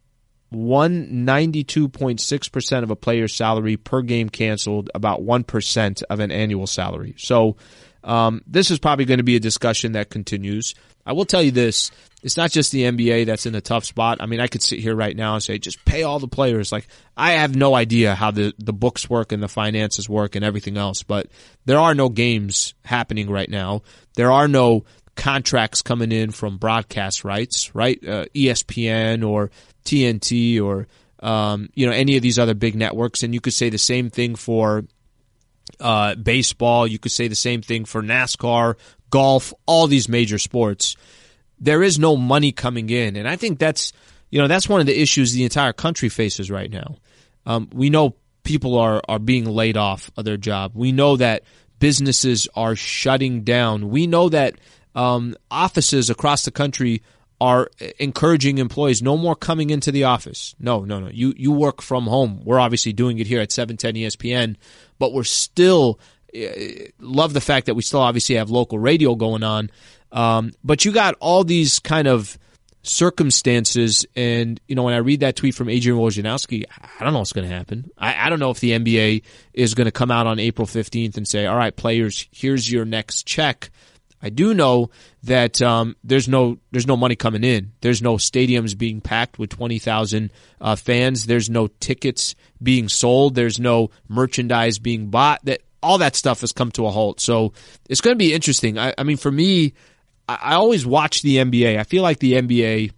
S4: 192.6% of a player's salary per game canceled, about 1% of an annual salary. So this is probably going to be a discussion that continues. I will tell you this. It's not just the NBA that's in a tough spot. I could sit here right now and say, just pay all the players. Like, I have no idea how the books work and the finances work and everything else, but there are no games happening right now. There are no contracts coming in from broadcast rights, right? ESPN or TNT or any of these other big networks. And you could say the same thing for baseball. You could say the same thing for NASCAR, golf, all these major sports. There is no money coming in, and I think that's one of the issues the entire country faces right now. We know people are being laid off of their job. We know that businesses are shutting down. We know that offices across the country are encouraging employees, no more coming into the office. No. You work from home. We're obviously doing it here at 710 ESPN, but we're still love the fact that we still obviously have local radio going on. But you got all these kind of circumstances. And, when I read that tweet from Adrian Wojnarowski, I don't know what's going to happen. I don't know if the NBA is going to come out on April 15th and say, all right, players, here's your next check. I do know that there's no money coming in. There's no stadiums being packed with 20,000 fans. There's no tickets being sold. There's no merchandise being bought. All that stuff has come to a halt. So it's going to be interesting. I mean, for me, I always watch the NBA. I feel like the NBA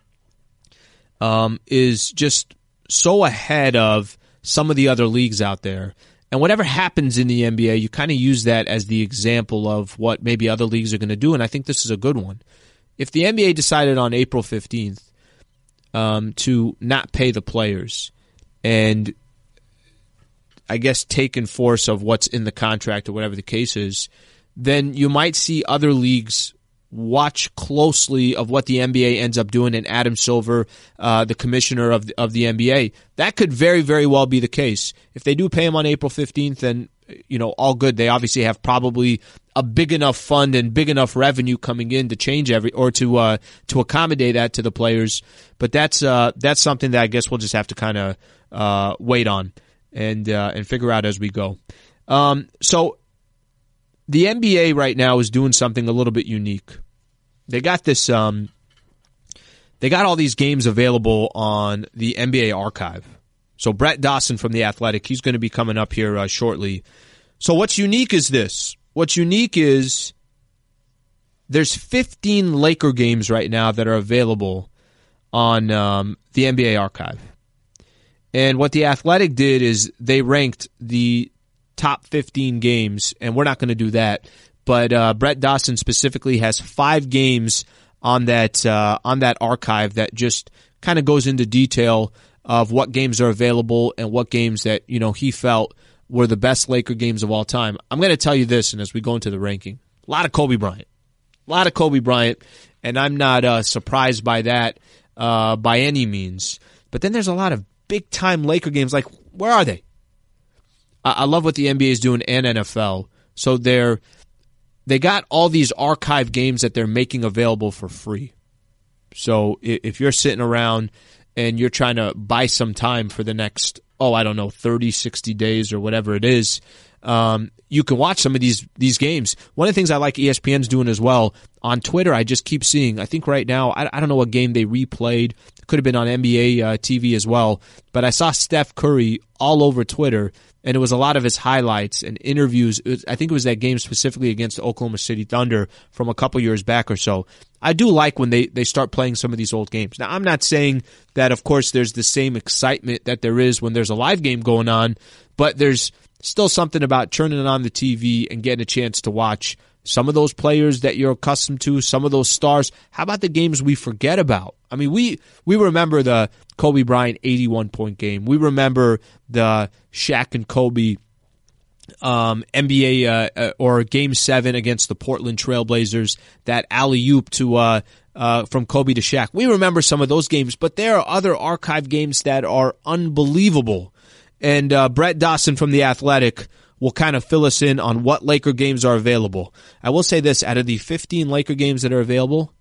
S4: is just so ahead of some of the other leagues out there. And whatever happens in the NBA, you kind of use that as the example of what maybe other leagues are going to do, and I think this is a good one. If the NBA decided on April 15th to not pay the players and I guess take in force of what's in the contract or whatever the case is, then you might see other leagues watch closely of what the NBA ends up doing, and Adam Silver, the commissioner of the NBA. That could very, very well be the case. If they do pay him on April 15th, then all good. They obviously have probably a big enough fund and big enough revenue coming in to change to accommodate that to the players. But that's something that I guess we'll just have to kind of wait on and figure out as we go. So the NBA right now is doing something a little bit unique. They got this. They got all these games available on the NBA archive. So Brett Dawson from The Athletic, he's going to be coming up here shortly. So what's unique is this. What's unique is there's 15 Laker games right now that are available on the NBA archive. And what The Athletic did is they ranked the top 15 games, and we're not going to do that. But Brett Dawson specifically has 5 games on that archive that just kind of goes into detail of what games are available and what games that he felt were the best Laker games of all time. I'm going to tell you this, and as we go into the ranking, a lot of Kobe Bryant, and I'm not surprised by that by any means. But then there's a lot of big-time Laker games. Like, where are they? I love what the NBA is doing and NFL. So they got all these archive games that they're making available for free. So if you're sitting around and you're trying to buy some time for the next, 30, 60 days or whatever it is, you can watch some of these games. One of the things I like ESPN's doing as well, on Twitter, I just keep seeing, I think right now, I don't know what game they replayed. It could have been on NBA TV as well. But I saw Steph Curry all over Twitter, and it was a lot of his highlights and interviews. I think it was that game specifically against the Oklahoma City Thunder from a couple years back or so. I do like when they start playing some of these old games. Now, I'm not saying that, of course, there's the same excitement that there is when there's a live game going on, but there's still something about turning it on the TV and getting a chance to watch some of those players that you're accustomed to, some of those stars. How about the games we forget about? I mean, we remember the Kobe Bryant 81-point game. We remember the Shaq and Kobe NBA or Game 7 against the Portland Trailblazers, that alley-oop to from Kobe to Shaq. We remember some of those games, but there are other archive games that are unbelievable. And Brett Dawson from The Athletic will kind of fill us in on what Laker games are available. I will say this, out of the 15 Laker games that are available,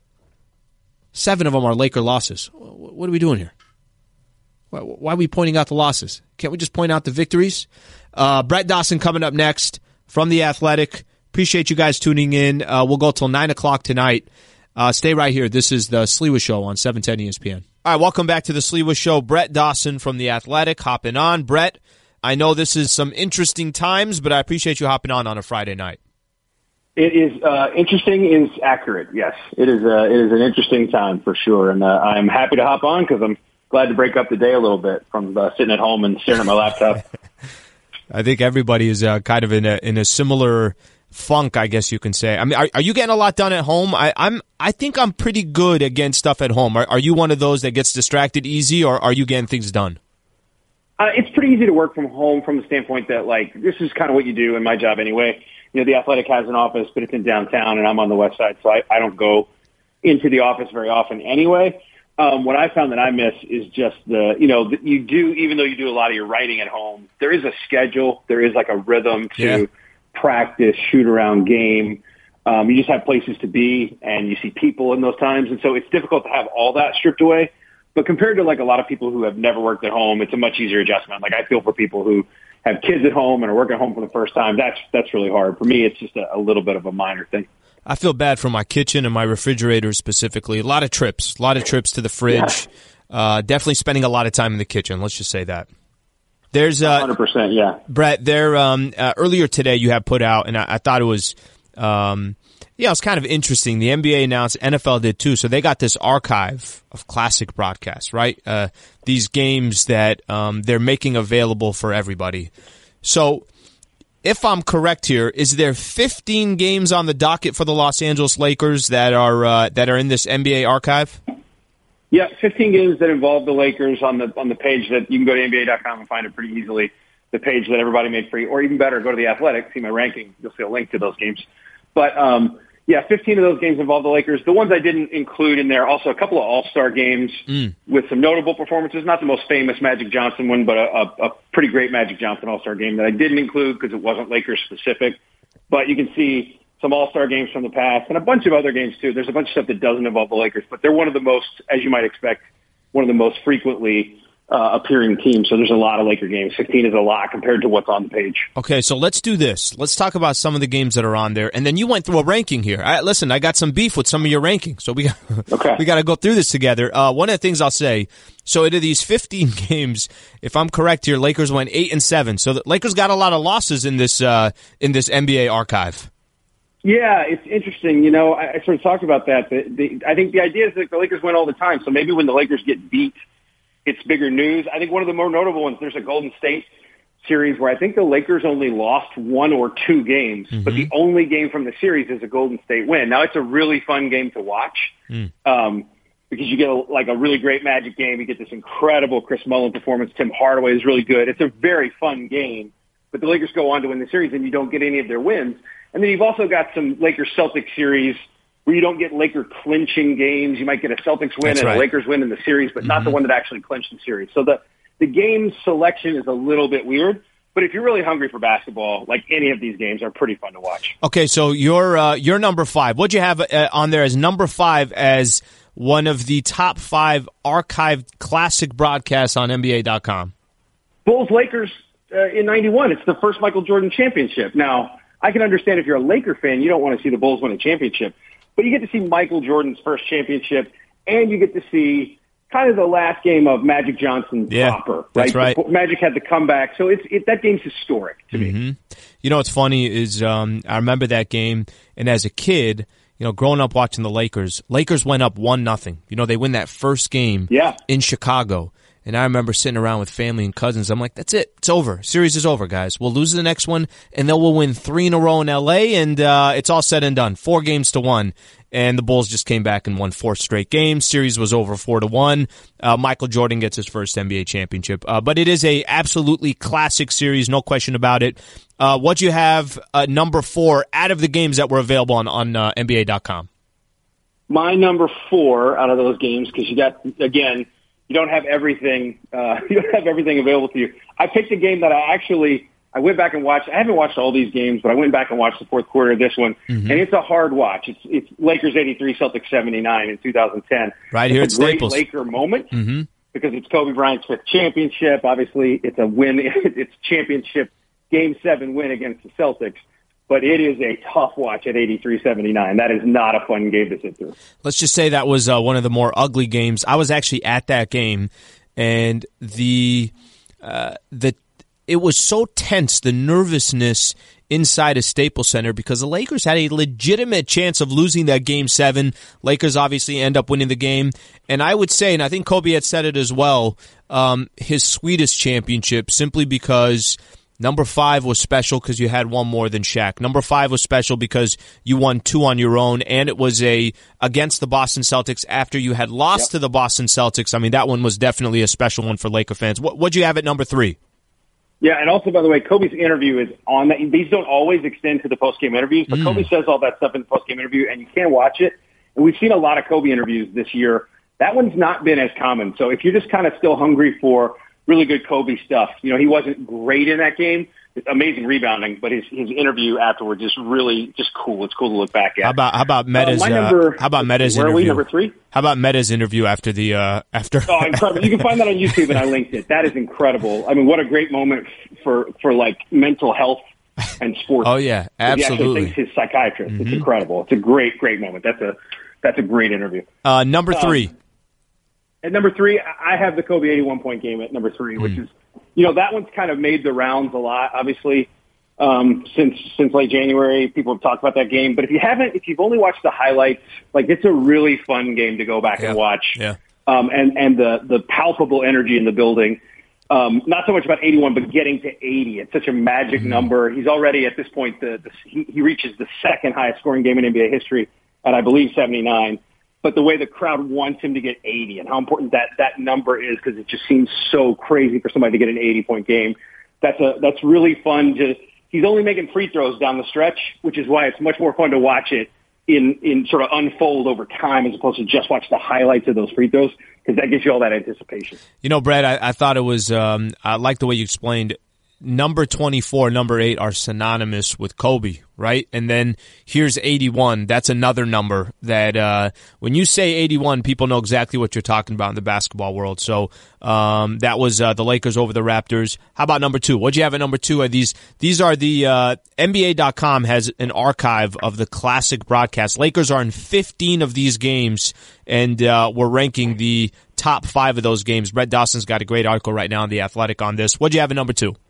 S4: 7 of them are Laker losses. What are we doing here? Why are we pointing out the losses? Can't we just point out the victories? Brett Dawson coming up next from The Athletic. Appreciate you guys tuning in. We'll go till 9 o'clock tonight. Stay right here. This is the Sliwa Show on 710 ESPN. All right, welcome back to the Sliwa Show. Brett Dawson from The Athletic hopping on. Brett, I know this is some interesting times, but I appreciate you hopping on a Friday night.
S13: It is interesting is accurate. Yes, it is an interesting time for sure, and I'm happy to hop on because I'm glad to break up the day a little bit from sitting at home and staring at my laptop.
S2: I think everybody is kind of in a similar funk, I guess you can say. I mean, are you getting a lot done at home? I think I'm pretty good at getting stuff at home. Are you one of those that gets distracted easy, or are you getting things done?
S13: It's pretty easy to work from home from the standpoint that, like, this is kind of what you do in my job anyway. You know, The Athletic has an office, but it's in downtown, and I'm on the west side, so I don't into the office very often anyway. What I found that I miss is just you do, even though you do a lot of your writing at home, there is a schedule. There is like a rhythm to practice, shoot around game. You just have places to be, and you see people in those times. And so it's difficult to have all that stripped away. But compared to like a lot of people who have never worked at home, it's a much easier adjustment. Like I feel for people who have kids at home and are working at home for the first time. That's really hard. For me, it's just a little bit of a minor thing.
S2: I feel bad for my kitchen and my refrigerator specifically. A lot of trips to the fridge. Yeah. Definitely spending a lot of time in the kitchen. Let's just say that. There's
S13: 100%, yeah.
S2: Brett, there earlier today you have put out, and I thought it was it's kind of interesting. The NBA announced, NFL did too, so they got this archive of classic broadcasts, right? These games that they're making available for everybody. So if I'm correct here, is there 15 games on the docket for the Los Angeles Lakers that are in this NBA archive?
S13: Yeah, 15 games that involve the Lakers on the page that you can go to NBA.com and find it pretty easily. The page that everybody made free, or even better, go to The Athletic, see my ranking. You'll see a link to those games. But 15 of those games involve the Lakers. The ones I didn't include in there, also a couple of All-Star games with some notable performances. Not the most famous Magic Johnson one, but a pretty great Magic Johnson All-Star game that I didn't include because it wasn't Lakers specific. But you can see some All-Star games from the past, and a bunch of other games too. There's a bunch of stuff that doesn't involve the Lakers, but they're one of the most, as you might expect, one of the most frequently appearing teams. So there's a lot of Laker games. 15 is a lot compared to what's on the page.
S2: Okay, so let's do this. Let's talk about some of the games that are on there, and then you went through a ranking here. Listen, I got some beef with some of your rankings, so we got to go through this together. One of the things I'll say, so out of these 15 games, if I'm correct here, Lakers went 8-7. So the Lakers got a lot of losses in this NBA archive.
S13: Yeah, it's interesting. You know, I sort of talked about that. I think the idea is that the Lakers win all the time. So maybe when the Lakers get beat, it's bigger news. I think one of the more notable ones, there's a Golden State series where I think the Lakers only lost 1 or 2 games, but the only game from the series is a Golden State win. Now, it's a really fun game to watch because you get a really great Magic game. You get this incredible Chris Mullin performance. Tim Hardaway is really good. It's a very fun game, but the Lakers go on to win the series, and you don't get any of their wins. And then you've also got some Lakers-Celtics series where you don't get Laker clinching games. You might get a Celtics win a Lakers win in the series, but not the one that actually clinched the series. So the game selection is a little bit weird. But if you're really hungry for basketball, like any of these games are pretty fun to watch.
S2: Okay, so you're number 5. What'd you have on there as number 5 as one of the top 5 archived classic broadcasts on NBA.com?
S13: Bulls-Lakers in 91. It's the first Michael Jordan championship. Now, I can understand if you're a Laker fan, you don't want to see the Bulls win a championship. But you get to see Michael Jordan's first championship, and you get to see kind of the last game of Magic Johnson proper.
S2: That's right.
S13: Magic had the comeback, so that game's historic to me.
S2: You know what's funny is I remember that game, and as a kid, growing up watching the Lakers went up 1-0. They win that first game in Chicago. And I remember sitting around with family and cousins. I'm like, that's it. It's over. Series is over, guys. We'll lose the next one, and then we'll win 3 in a row in L.A., and it's all said and done. 4-1. And the Bulls just came back and won 4 straight games. Series was over 4-1. Michael Jordan gets his first NBA championship. But it is a absolutely classic series, no question about it. What'd you have number 4 out of the games that were available on NBA.com?
S13: My number 4 out of those games, because you got, again, you don't have everything. You don't have everything available to you. I picked a game that I went back and watched. I haven't watched all these games, but I went back and watched the fourth quarter of this one, and it's a hard watch. It's Lakers 83, Celtics 79 in 2010.
S2: Right here at
S13: Staples.
S2: Staples.
S13: Great Laker moment because it's Kobe Bryant's 5th championship. Obviously, it's a win. It's championship Game 7 win against the Celtics. But it is a tough watch at 83-79. That is not a fun game to sit through.
S2: Let's just say that was one of the more ugly games. I was actually at that game, and it was so tense, the nervousness inside of Staples Center, because the Lakers had a legitimate chance of losing that Game 7. Lakers obviously end up winning the game. And I would say, and I think Kobe had said it as well, his sweetest championship, simply because number 5 was special because you had one more than Shaq. Number 5 was special because you won 2 on your own, and it was against the Boston Celtics after you had lost to the Boston Celtics. I mean, that one was definitely a special one for Laker fans. What'd you have at number 3?
S13: Yeah, and also, by the way, Kobe's interview is on that. These don't always extend to the post-game interviews, but Kobe says all that stuff in the post-game interview, and you can watch it. And we've seen a lot of Kobe interviews this year. That one's not been as common. So if you're just kind of still hungry for really good Kobe stuff. You know, he wasn't great in that game. It's amazing rebounding, but his interview afterwards is really just cool. It's cool to look back at.
S2: How about Meta's?
S13: Where are we, number 3?
S2: How about Meta's interview after the after?
S13: Oh, incredible! You can find that on YouTube, and I linked it. That is incredible. I mean, what a great moment for like mental health and sports.
S2: Oh yeah, absolutely.
S13: He actually thinks his psychiatrist. It's incredible. It's a great moment. That's a great interview.
S2: Number 3.
S13: At number 3, I have the Kobe 81-point game at number 3, which is, you know, that one's kind of made the rounds a lot, obviously, since late January. People have talked about that game. But if you've only watched the highlights, like, it's a really fun game to go back and watch.
S2: Yeah.
S13: And the palpable energy in the building. Not so much about 81, but getting to 80. It's such a magic number. He's already, at this point, he reaches the second highest scoring game in NBA history at, I believe, 79. But the way the crowd wants him to get 80 and how important that number is, because it just seems so crazy for somebody to get an 80-point game. That's really fun. He's only making free throws down the stretch, which is why it's much more fun to watch it in sort of unfold over time as opposed to just watch the highlights of those free throws, because that gives you all that anticipation.
S2: You know, Brad, I thought it was I like the way you explained number 24, number 8 are synonymous with Kobe, right? And then here's 81. That's another number that when you say 81, people know exactly what you're talking about in the basketball world. So that was the Lakers over the Raptors. How about number 2? What'd you have at number 2? These are the NBA.com has an archive of the classic broadcasts. Lakers are in 15 of these games, and we're ranking the top 5 of those games. Brett Dawson's got a great article right now on The Athletic on this. What'd you have at number 2?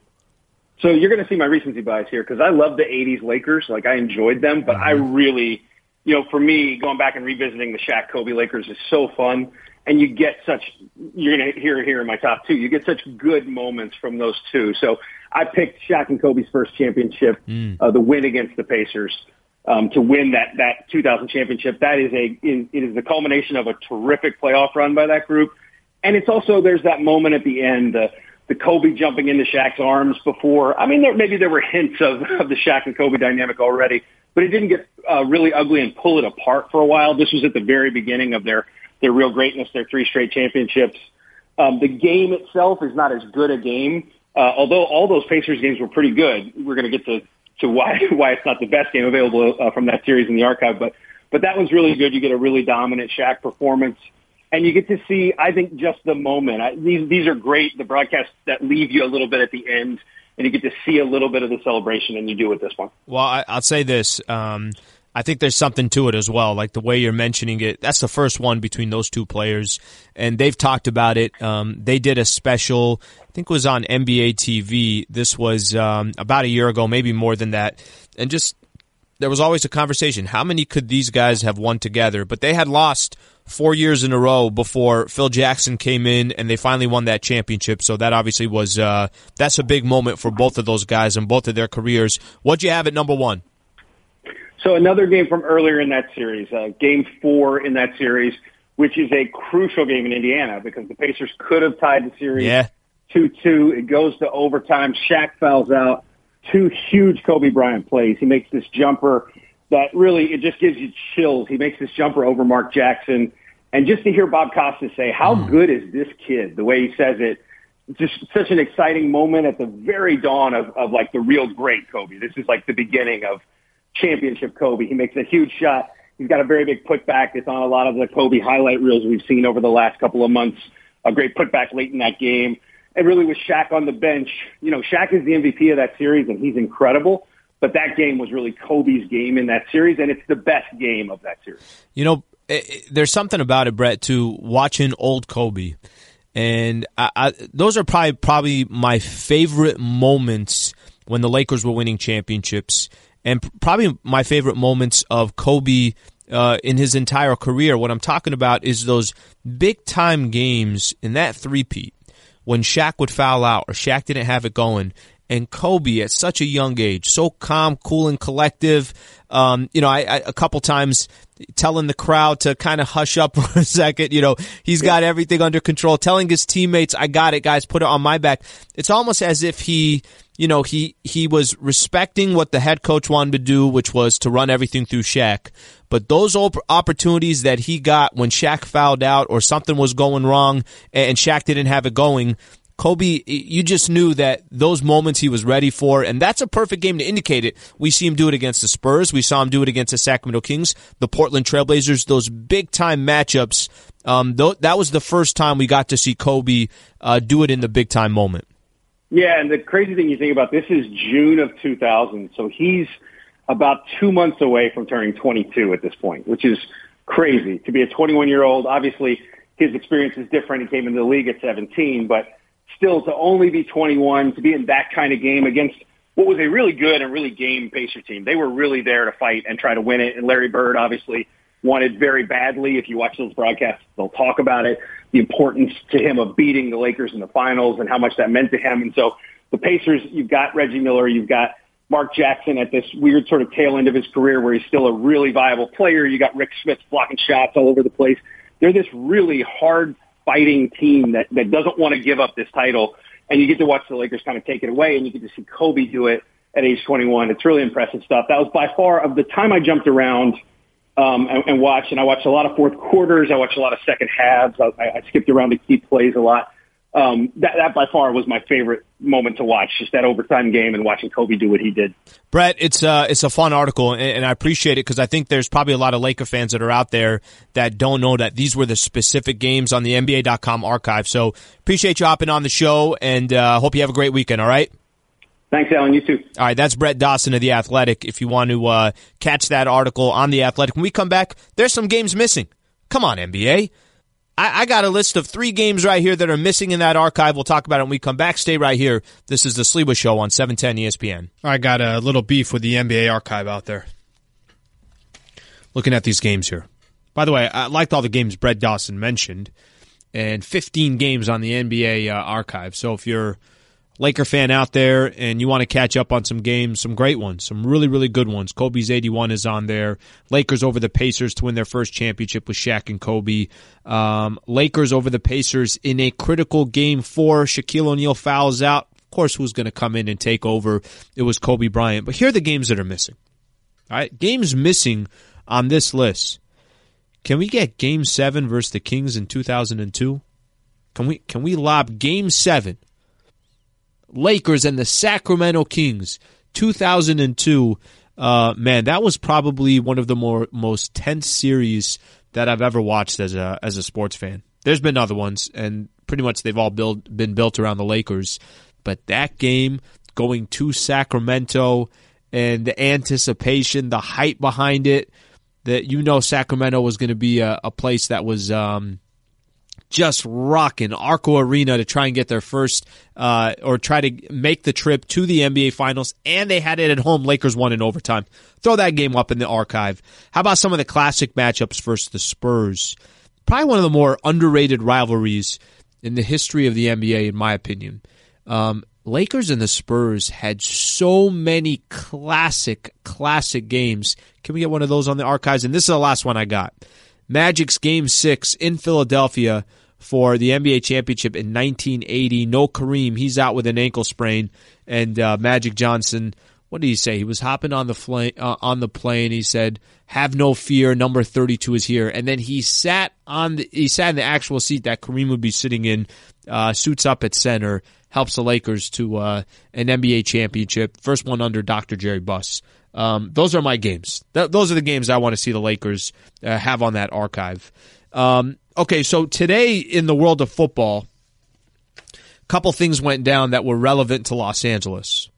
S13: So you're going to see my recency bias here, because I love the 80s Lakers. Like, I enjoyed them, but I really, you know, for me, going back and revisiting the Shaq Kobe Lakers is so fun. And you get you're going to hear it here in my top 2. You get such good moments from those two. So I picked Shaq and Kobe's first championship, the win against the Pacers, to win that 2000 championship. It is the culmination of a terrific playoff run by that group. And it's also, there's that moment at the end, the Kobe jumping into Shaq's arms before. I mean, maybe there were hints of the Shaq and Kobe dynamic already, but it didn't get really ugly and pull it apart for a while. This was at the very beginning of their real greatness, their 3 straight championships. The game itself is not as good a game, although all those Pacers games were pretty good. We're going to get to why it's not the best game available from that series in the archive, but that one's really good. You get a really dominant Shaq performance. And you get to see, I think, just the moment. These are great, the broadcasts that leave you a little bit at the end, and you get to see a little bit of the celebration, and you do with this one.
S2: Well, I'll say this. I think there's something to it as well, like the way you're mentioning it. That's the first one between those two players, and they've talked about it. They did a special, I think it was on NBA TV. This was about a year ago, maybe more than that, and just there was always a conversation. How many could these guys have won together? But they had lost 4 years in a row before Phil Jackson came in, and they finally won that championship. So that obviously was that's a big moment for both of those guys and both of their careers. What'd you have at number 1?
S13: So another game from earlier in that series, Game 4 in that series, which is a crucial game in Indiana because the Pacers could have tied the series 2-2. It goes to overtime. Shaq fouls out. 2 huge Kobe Bryant plays. He makes this jumper that really, it just gives you chills. He makes this jumper over Mark Jackson. And just to hear Bob Costas say, how good is this kid, the way he says it, just such an exciting moment at the very dawn of like the real great Kobe. This is like the beginning of championship Kobe. He makes a huge shot. He's got a very big putback. It's on a lot of the Kobe highlight reels we've seen over the last couple of months. A great putback late in that game. And really with Shaq on the bench, you know, Shaq is the MVP of that series and he's incredible. But that game was really Kobe's game in that series, and it's the best game of that series.
S2: You know, there's something about it, Brett, too, watching old Kobe. And those are probably my favorite moments when the Lakers were winning championships, and probably my favorite moments of Kobe in his entire career. What I'm talking about is those big-time games in that three-peat when Shaq would foul out or Shaq didn't have it going. And Kobe, at such a young age, so calm, cool, and collective. You know, I a couple times telling the crowd to kind of hush up for a second. You know, he's got everything under control. Telling his teammates, "I got it, guys. Put it on my back." It's almost as if he was respecting what the head coach wanted to do, which was to run everything through Shaq. But those opportunities that he got when Shaq fouled out or something was going wrong and Shaq didn't have it going, Kobe, you just knew that those moments he was ready for, and that's a perfect game to indicate it. We see him do it against the Spurs. We saw him do it against the Sacramento Kings, the Portland Trailblazers, those big-time matchups. That was the first time we got to see Kobe do it in the big-time moment.
S13: Yeah, and the crazy thing you think about, this is June of 2000, so he's about 2 months away from turning 22 at this point, which is crazy. To be a 21-year-old, obviously his experience is different. He came into the league at 17, but still to only be 21, to be in that kind of game against what was a really good and really game Pacer team. They were really there to fight and try to win it, and Larry Bird obviously wanted very badly. If you watch those broadcasts, they'll talk about it, the importance to him of beating the Lakers in the finals and how much that meant to him. And so the Pacers, you've got Reggie Miller, you've got Mark Jackson at this weird sort of tail end of his career where he's still a really viable player. You got Rick Smith blocking shots all over the place. They're this really hard fighting team that doesn't want to give up this title. And you get to watch the Lakers kind of take it away, and you get to see Kobe do it at age 21. It's really impressive stuff. That was by far, of the time I jumped around and watched, and I watched a lot of fourth quarters. I watched a lot of second halves. I skipped around to key plays a lot. That by far was my favorite moment to watch, just that overtime game and watching Kobe do what he did.
S2: Brett, it's a fun article, and I appreciate it because I think there's probably a lot of Laker fans that are out there that don't know that these were the specific games on the NBA.com archive. So appreciate you hopping on the show, and hope you have a great weekend, all right?
S13: Thanks, Alan. You too.
S2: All right, that's Brett Dawson of The Athletic. If you want to catch that article on The Athletic, when we come back, there's some games missing. Come on, NBA. I got a list of 3 games right here that are missing in that archive. We'll talk about it when we come back. Stay right here. This is the Sliwa Show on 710 ESPN.
S4: I got a little beef with the NBA archive out there. Looking at these games here. By the way, I liked all the games Brett Dawson mentioned, and 15 games on the NBA archive. So if you're a Laker fan out there and you want to catch up on some games, some great ones, some really, really good ones. Kobe's 81 is on there. Lakers over the Pacers to win their first championship with Shaq and Kobe. Lakers over the Pacers in a critical game 4. Shaquille O'Neal fouls out. Of course, who's going to come in and take over? It was Kobe Bryant. But here are the games that are missing. All right, games missing on this list. Can we get Game 7 versus the Kings in 2002? Can we lob Game 7? Lakers and the Sacramento Kings, 2002. Man, that was probably one of the most tense series that I've ever watched as a sports fan. There's been other ones, and pretty much they've all been built around the Lakers. But that game going to Sacramento and the anticipation, the hype behind it, that Sacramento was going to be a place that was just rocking Arco Arena to try and get their first or try to make the trip to the NBA Finals, and they had it at home. Lakers won in overtime. Throw that game up in the archive. How about some of the classic matchups versus the Spurs? Probably one of the more underrated rivalries in the history of the NBA, in my opinion. Lakers and the Spurs had so many classic games. Can we get one of those on the archives? And this is the last one I got. Magic's Game 6 in Philadelphia for the NBA championship in 1980. No Kareem. He's out with an ankle sprain. And Magic Johnson, what did he say? He was hopping on the plane. He said, "Have no fear. Number 32 is here." And then he sat in the actual seat that Kareem would be sitting in, suits up at center, helps the Lakers to an NBA championship. First one under Dr. Jerry Buss. Those are my games. Those are the games I want to see the Lakers have on that archive. Okay, so today in the world of football, a couple things went down that were relevant to Los Angeles.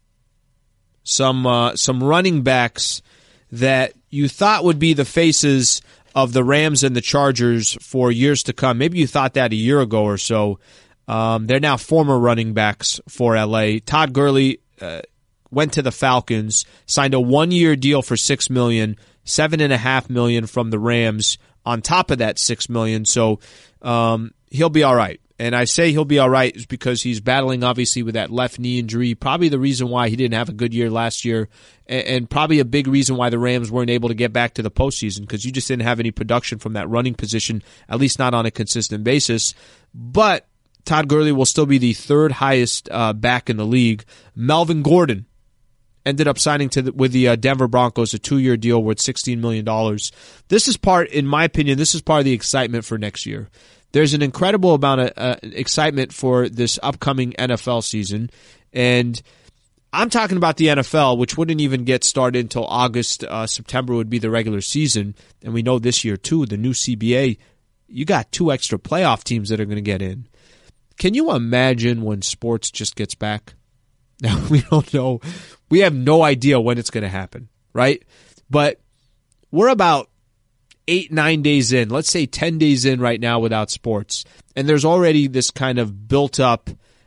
S4: Some running backs that you thought would be the faces of the Rams and the Chargers for years to come. Maybe you thought that a year ago or so. They're now former running backs for LA. Todd Gurley went to the Falcons, signed a 1-year deal for $6 million, $7.5 million from the Rams on top of that $6 million. So he'll be all right. And I say he'll be all right is because he's battling, obviously, with that left knee injury. Probably the reason why he didn't have a good year last year, and probably a big reason why the Rams weren't able to get back to the postseason, because you just didn't have any production from that running position, at least not on a consistent basis. But Todd Gurley will still be the third highest back in the league. Melvin Gordon ended up signing with the Denver Broncos, a 2-year deal worth $16 million. This is part, in my opinion, this is part of the excitement for next year. there's an incredible amount of excitement for this upcoming NFL season. And I'm talking about the NFL, which wouldn't even get started until August. September would be the regular season. And we know this year, too, the new CBA, you got 2 extra playoff teams that are going to get in. Can you imagine when sports just gets back? Now, we don't know. We have no idea when it's going to happen, right? But we're about 8-9 days in, let's say 10 days in right now without sports. And there's already this kind of built up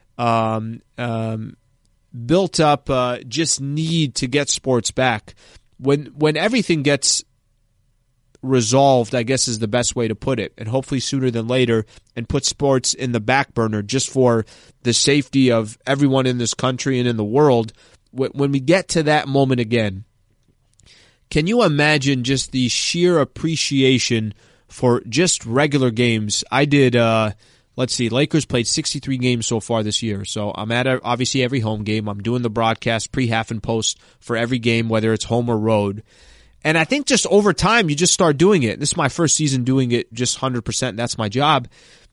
S4: just need to get sports back. When everything gets resolved, I guess is the best way to put it, and hopefully sooner than later, and put sports in the back burner just for the safety of everyone in this country and in the world. When we get to that moment again, can you imagine just the sheer appreciation for just regular games? I did, let's see, Lakers played 63 games so far this year. So I'm at obviously every home game. I'm doing the broadcast pre, half, and post for every game, whether it's home or road. And I think just over time, you just start doing it. This is my first season doing it just 100%. That's my job.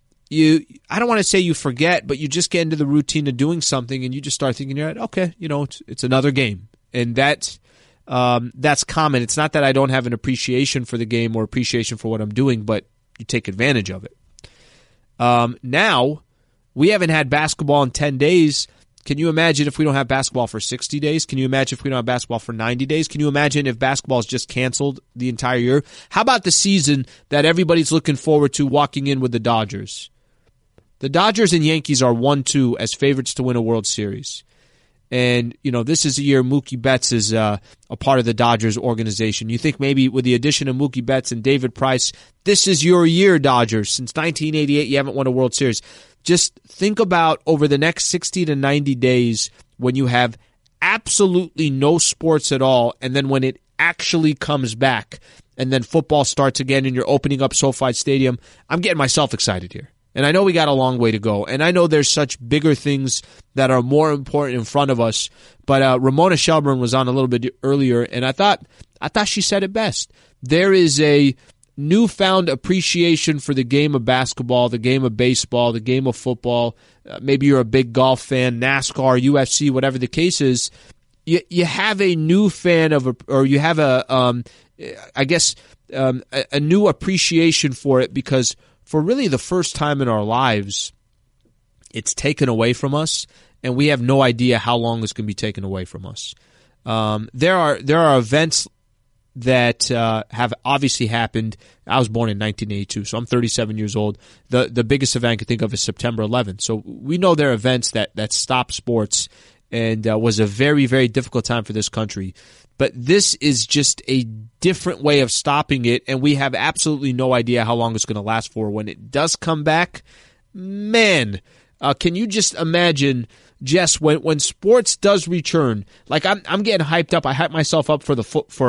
S4: I don't want to say you forget, but you just get into the routine of doing something and you just start thinking, okay, it's another game. And that's common. It's not that I don't have an appreciation for the game or appreciation for what I'm doing, but you take advantage of it. Now, we haven't had basketball in 10 days. Can you imagine if we don't have basketball for 60 days? Can you imagine if we don't have basketball for 90 days? Can you imagine if basketball is just canceled the entire year? How about the season that everybody's looking forward to walking in with the Dodgers? The Dodgers and Yankees are 1-2 as favorites to win a World Series. And, this is a year Mookie Betts is a part of the Dodgers organization. You think maybe with the addition of Mookie Betts and David Price, this is your year, Dodgers. Since 1988, you haven't won a World Series. Just think about over the next 60 to 90 days when you have absolutely no sports at all, and then when it actually comes back, and then football starts again and you're opening up SoFi Stadium. I'm getting myself excited here. And I know we got a long way to go. And I know there's such bigger things that are more important in front of us. But Ramona Shelburne was on a little bit earlier, and I thought she said it best. There is a newfound appreciation for the game of basketball, the game of baseball, the game of football. Maybe you're a big golf fan, NASCAR, UFC, whatever the case is. You have a new fan you have a new appreciation for it, because for really the first time in our lives, it's taken away from us, and we have no idea how long it's going to be taken away from us. There are events that have obviously happened. I was born in 1982, so I'm 37 years old. The biggest event I can think of is September 11th. So we know there are events that stop sports, and was a very, very difficult time for this country. But this is just a different way of stopping it, and we have absolutely no idea how long it's going to last for. When it does come back, man, can you just imagine, Jess, when sports does return? Like I'm getting hyped up. I hyped myself up for the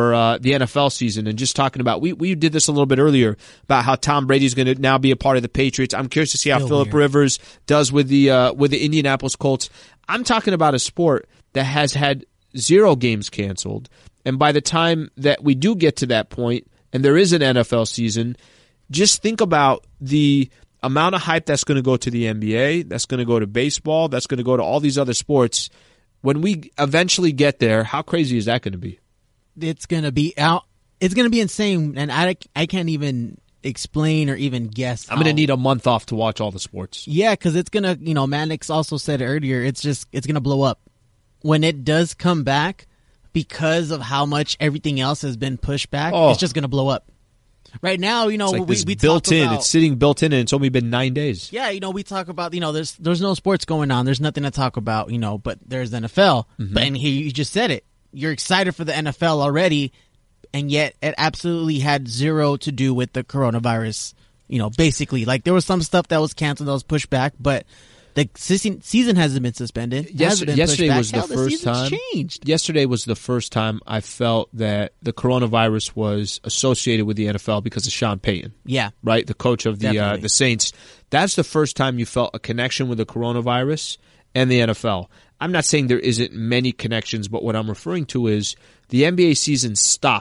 S4: NFL season, and just talking about we did this a little bit earlier about how Tom Brady's going to now be a part of the Patriots. I'm curious to see how Phillip Rivers does with the Indianapolis Colts. I'm talking about a sport that has had 0 games canceled. And by the time that we do get to that point, and there is an NFL season, just think about the amount of hype that's going to go to the NBA, that's going to go to baseball, that's going to go to all these other sports. When we eventually get there, how crazy is that going to be?
S6: It's going to be out. It's going to be insane, and I can't even explain or even guess.
S4: I'm going to need a month off to watch all the sports.
S6: Yeah, because it's going to, Mannix also said earlier, it's going to blow up. When it does come back, because of how much everything else has been pushed back, it's just going to blow up. Right now,
S4: it's like we built in. It's sitting built in, and it's only been 9 days.
S6: Yeah, we talk about, there's no sports going on. There's nothing to talk about, but there's NFL. Mm-hmm. And here you just said it. You're excited for the NFL already, and yet it absolutely had 0 to do with the coronavirus. Basically, like there was some stuff that was canceled, that was pushed back, but the season hasn't been suspended.
S4: Yesterday was the first time.
S6: Changed.
S4: Yesterday was the first time I felt that the coronavirus was associated with the NFL because of Sean Payton.
S6: Yeah,
S4: right, the coach of the Saints. That's the first time you felt a connection with the coronavirus and the NFL. I'm not saying there isn't many connections, but what I'm referring to is the NBA season stopped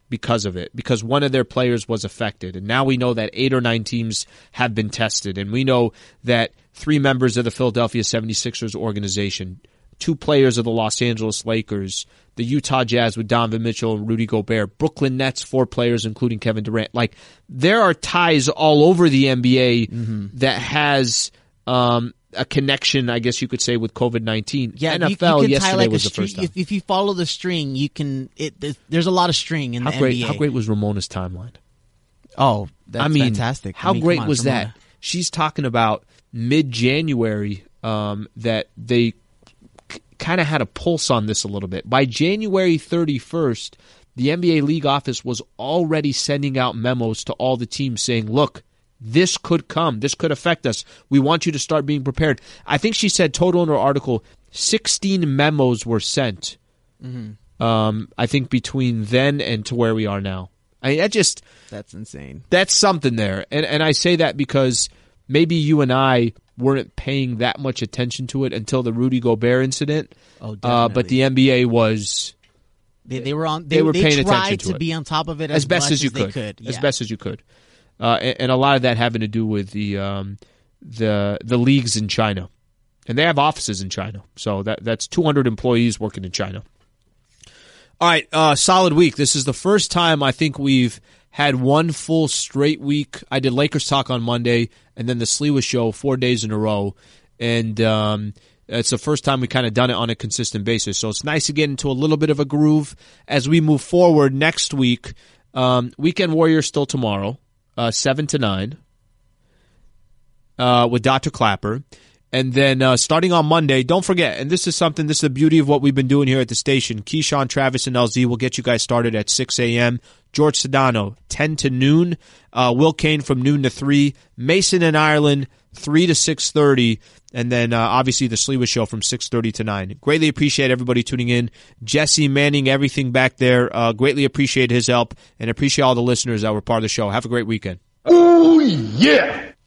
S4: because of it, because one of their players was affected. And now we know that 8 or 9 teams have been tested. And we know that 3 members of the Philadelphia 76ers organization, 2 players of the Los Angeles Lakers, the Utah Jazz with Donovan Mitchell and Rudy Gobert, Brooklyn Nets, 4 players, including Kevin Durant. Like, there are ties all over the NBA that has a connection, I guess you could say, with COVID-19.
S6: Yeah,
S4: NFL
S6: you can
S4: yesterday
S6: tie like
S4: was the first time.
S6: If you follow the string, you can. There's a lot of string in the NBA.
S4: How great was Ramona's timeline?
S6: Oh, that's fantastic.
S4: How great was that? She's talking about mid-January that they kind of had a pulse on this a little bit. By January 31st, the NBA league office was already sending out memos to all the teams saying, look, this could come. This could affect us. We want you to start being prepared. I think she said total in her article, 16 memos were sent. I think between then and to where we are now. I mean,
S6: that's insane.
S4: That's something there. And I say that because maybe you and I weren't paying that much attention to it until the Rudy Gobert incident.
S6: Oh, definitely.
S4: But the NBA was...
S6: They were on.
S4: They were paying
S6: tried
S4: attention to
S6: be on top of it
S4: as best as you
S6: could.
S4: As best as you could. And a lot of that having to do with the leagues in China, and they have offices in China. So that's 200 employees working in China. All right, solid week. This is the first time I think we've had one full straight week. I did Lakers Talk on Monday, and then the Sliwa Show 4 days in a row, and it's the first time we kind of done it on a consistent basis. So it's nice to get into a little bit of a groove as we move forward next week. Weekend Warriors still tomorrow. 7 to 9 with Dr. Clapper. And then starting on Monday, don't forget, and this is the beauty of what we've been doing here at the station. Keyshawn, Travis, and LZ will get you guys started at 6 a.m. George Sedano, 10 to noon. Will Kane from noon to 3. Mason and Ireland, 3 to 6:30. And then obviously the Sliwa Show from 6:30 to 9. Greatly appreciate everybody tuning in. Jesse manning everything back there. Greatly appreciate his help and appreciate all the listeners that were part of the show. Have a great weekend.
S11: Oh, yeah.